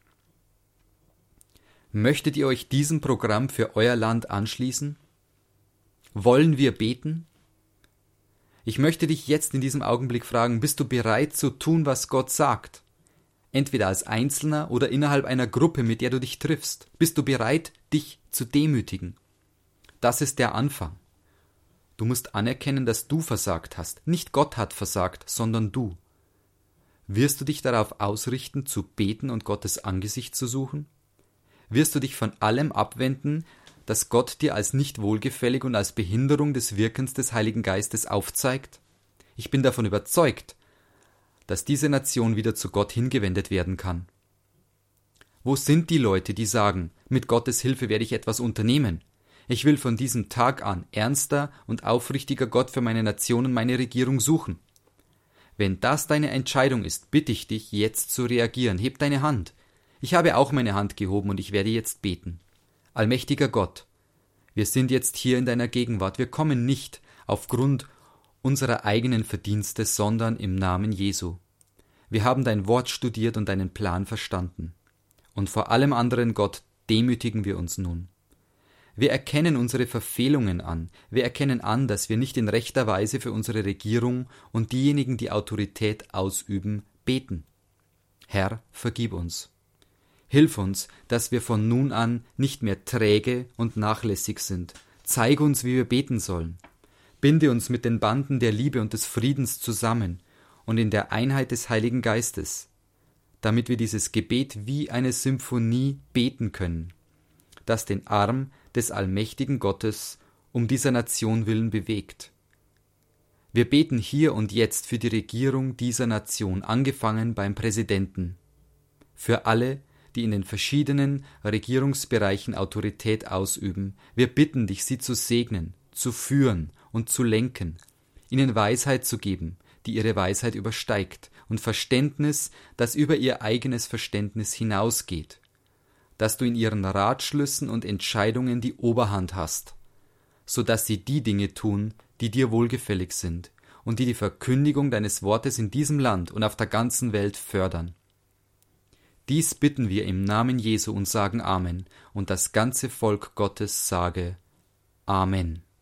Möchtet ihr euch diesem Programm für euer Land anschließen? Wollen wir beten? Ich möchte dich jetzt in diesem Augenblick fragen, bist du bereit zu tun, was Gott sagt? Entweder als Einzelner oder innerhalb einer Gruppe, mit der du dich triffst. Bist du bereit, dich zu demütigen? Das ist der Anfang. Du musst anerkennen, dass du versagt hast. Nicht Gott hat versagt, sondern du. Wirst du dich darauf ausrichten, zu beten und Gottes Angesicht zu suchen? Wirst du dich von allem abwenden, das Gott dir als nicht wohlgefällig und als Behinderung des Wirkens des Heiligen Geistes aufzeigt? Ich bin davon überzeugt, dass diese Nation wieder zu Gott hingewendet werden kann. Wo sind die Leute, die sagen, mit Gottes Hilfe werde ich etwas unternehmen? Ich will von diesem Tag an ernster und aufrichtiger Gott für meine Nation und meine Regierung suchen. Wenn das deine Entscheidung ist, bitte ich dich, jetzt zu reagieren. Heb deine Hand. Ich habe auch meine Hand gehoben und ich werde jetzt beten. Allmächtiger Gott, wir sind jetzt hier in deiner Gegenwart. Wir kommen nicht aufgrund unserer eigenen Verdienste, sondern im Namen Jesu. Wir haben dein Wort studiert und deinen Plan verstanden. Und vor allem anderen, Gott, demütigen wir uns nun. Wir erkennen unsere Verfehlungen an. Wir erkennen an, dass wir nicht in rechter Weise für unsere Regierung und diejenigen, die Autorität ausüben, beten. Herr, vergib uns. Hilf uns, dass wir von nun an nicht mehr träge und nachlässig sind. Zeige uns, wie wir beten sollen. Binde uns mit den Banden der Liebe und des Friedens zusammen und in der Einheit des Heiligen Geistes, damit wir dieses Gebet wie eine Symphonie beten können, das den Arm des allmächtigen Gottes um dieser Nation willen bewegt. Wir beten hier und jetzt für die Regierung dieser Nation, angefangen beim Präsidenten, für alle, die in den verschiedenen Regierungsbereichen Autorität ausüben. Wir bitten dich, sie zu segnen, zu führen und zu lenken, ihnen Weisheit zu geben, die ihre Weisheit übersteigt, und Verständnis, das über ihr eigenes Verständnis hinausgeht, dass du in ihren Ratschlüssen und Entscheidungen die Oberhand hast, so dass sie die Dinge tun, die dir wohlgefällig sind und die die Verkündigung deines Wortes in diesem Land und auf der ganzen Welt fördern. Dies bitten wir im Namen Jesu und sagen Amen, und das ganze Volk Gottes sage Amen.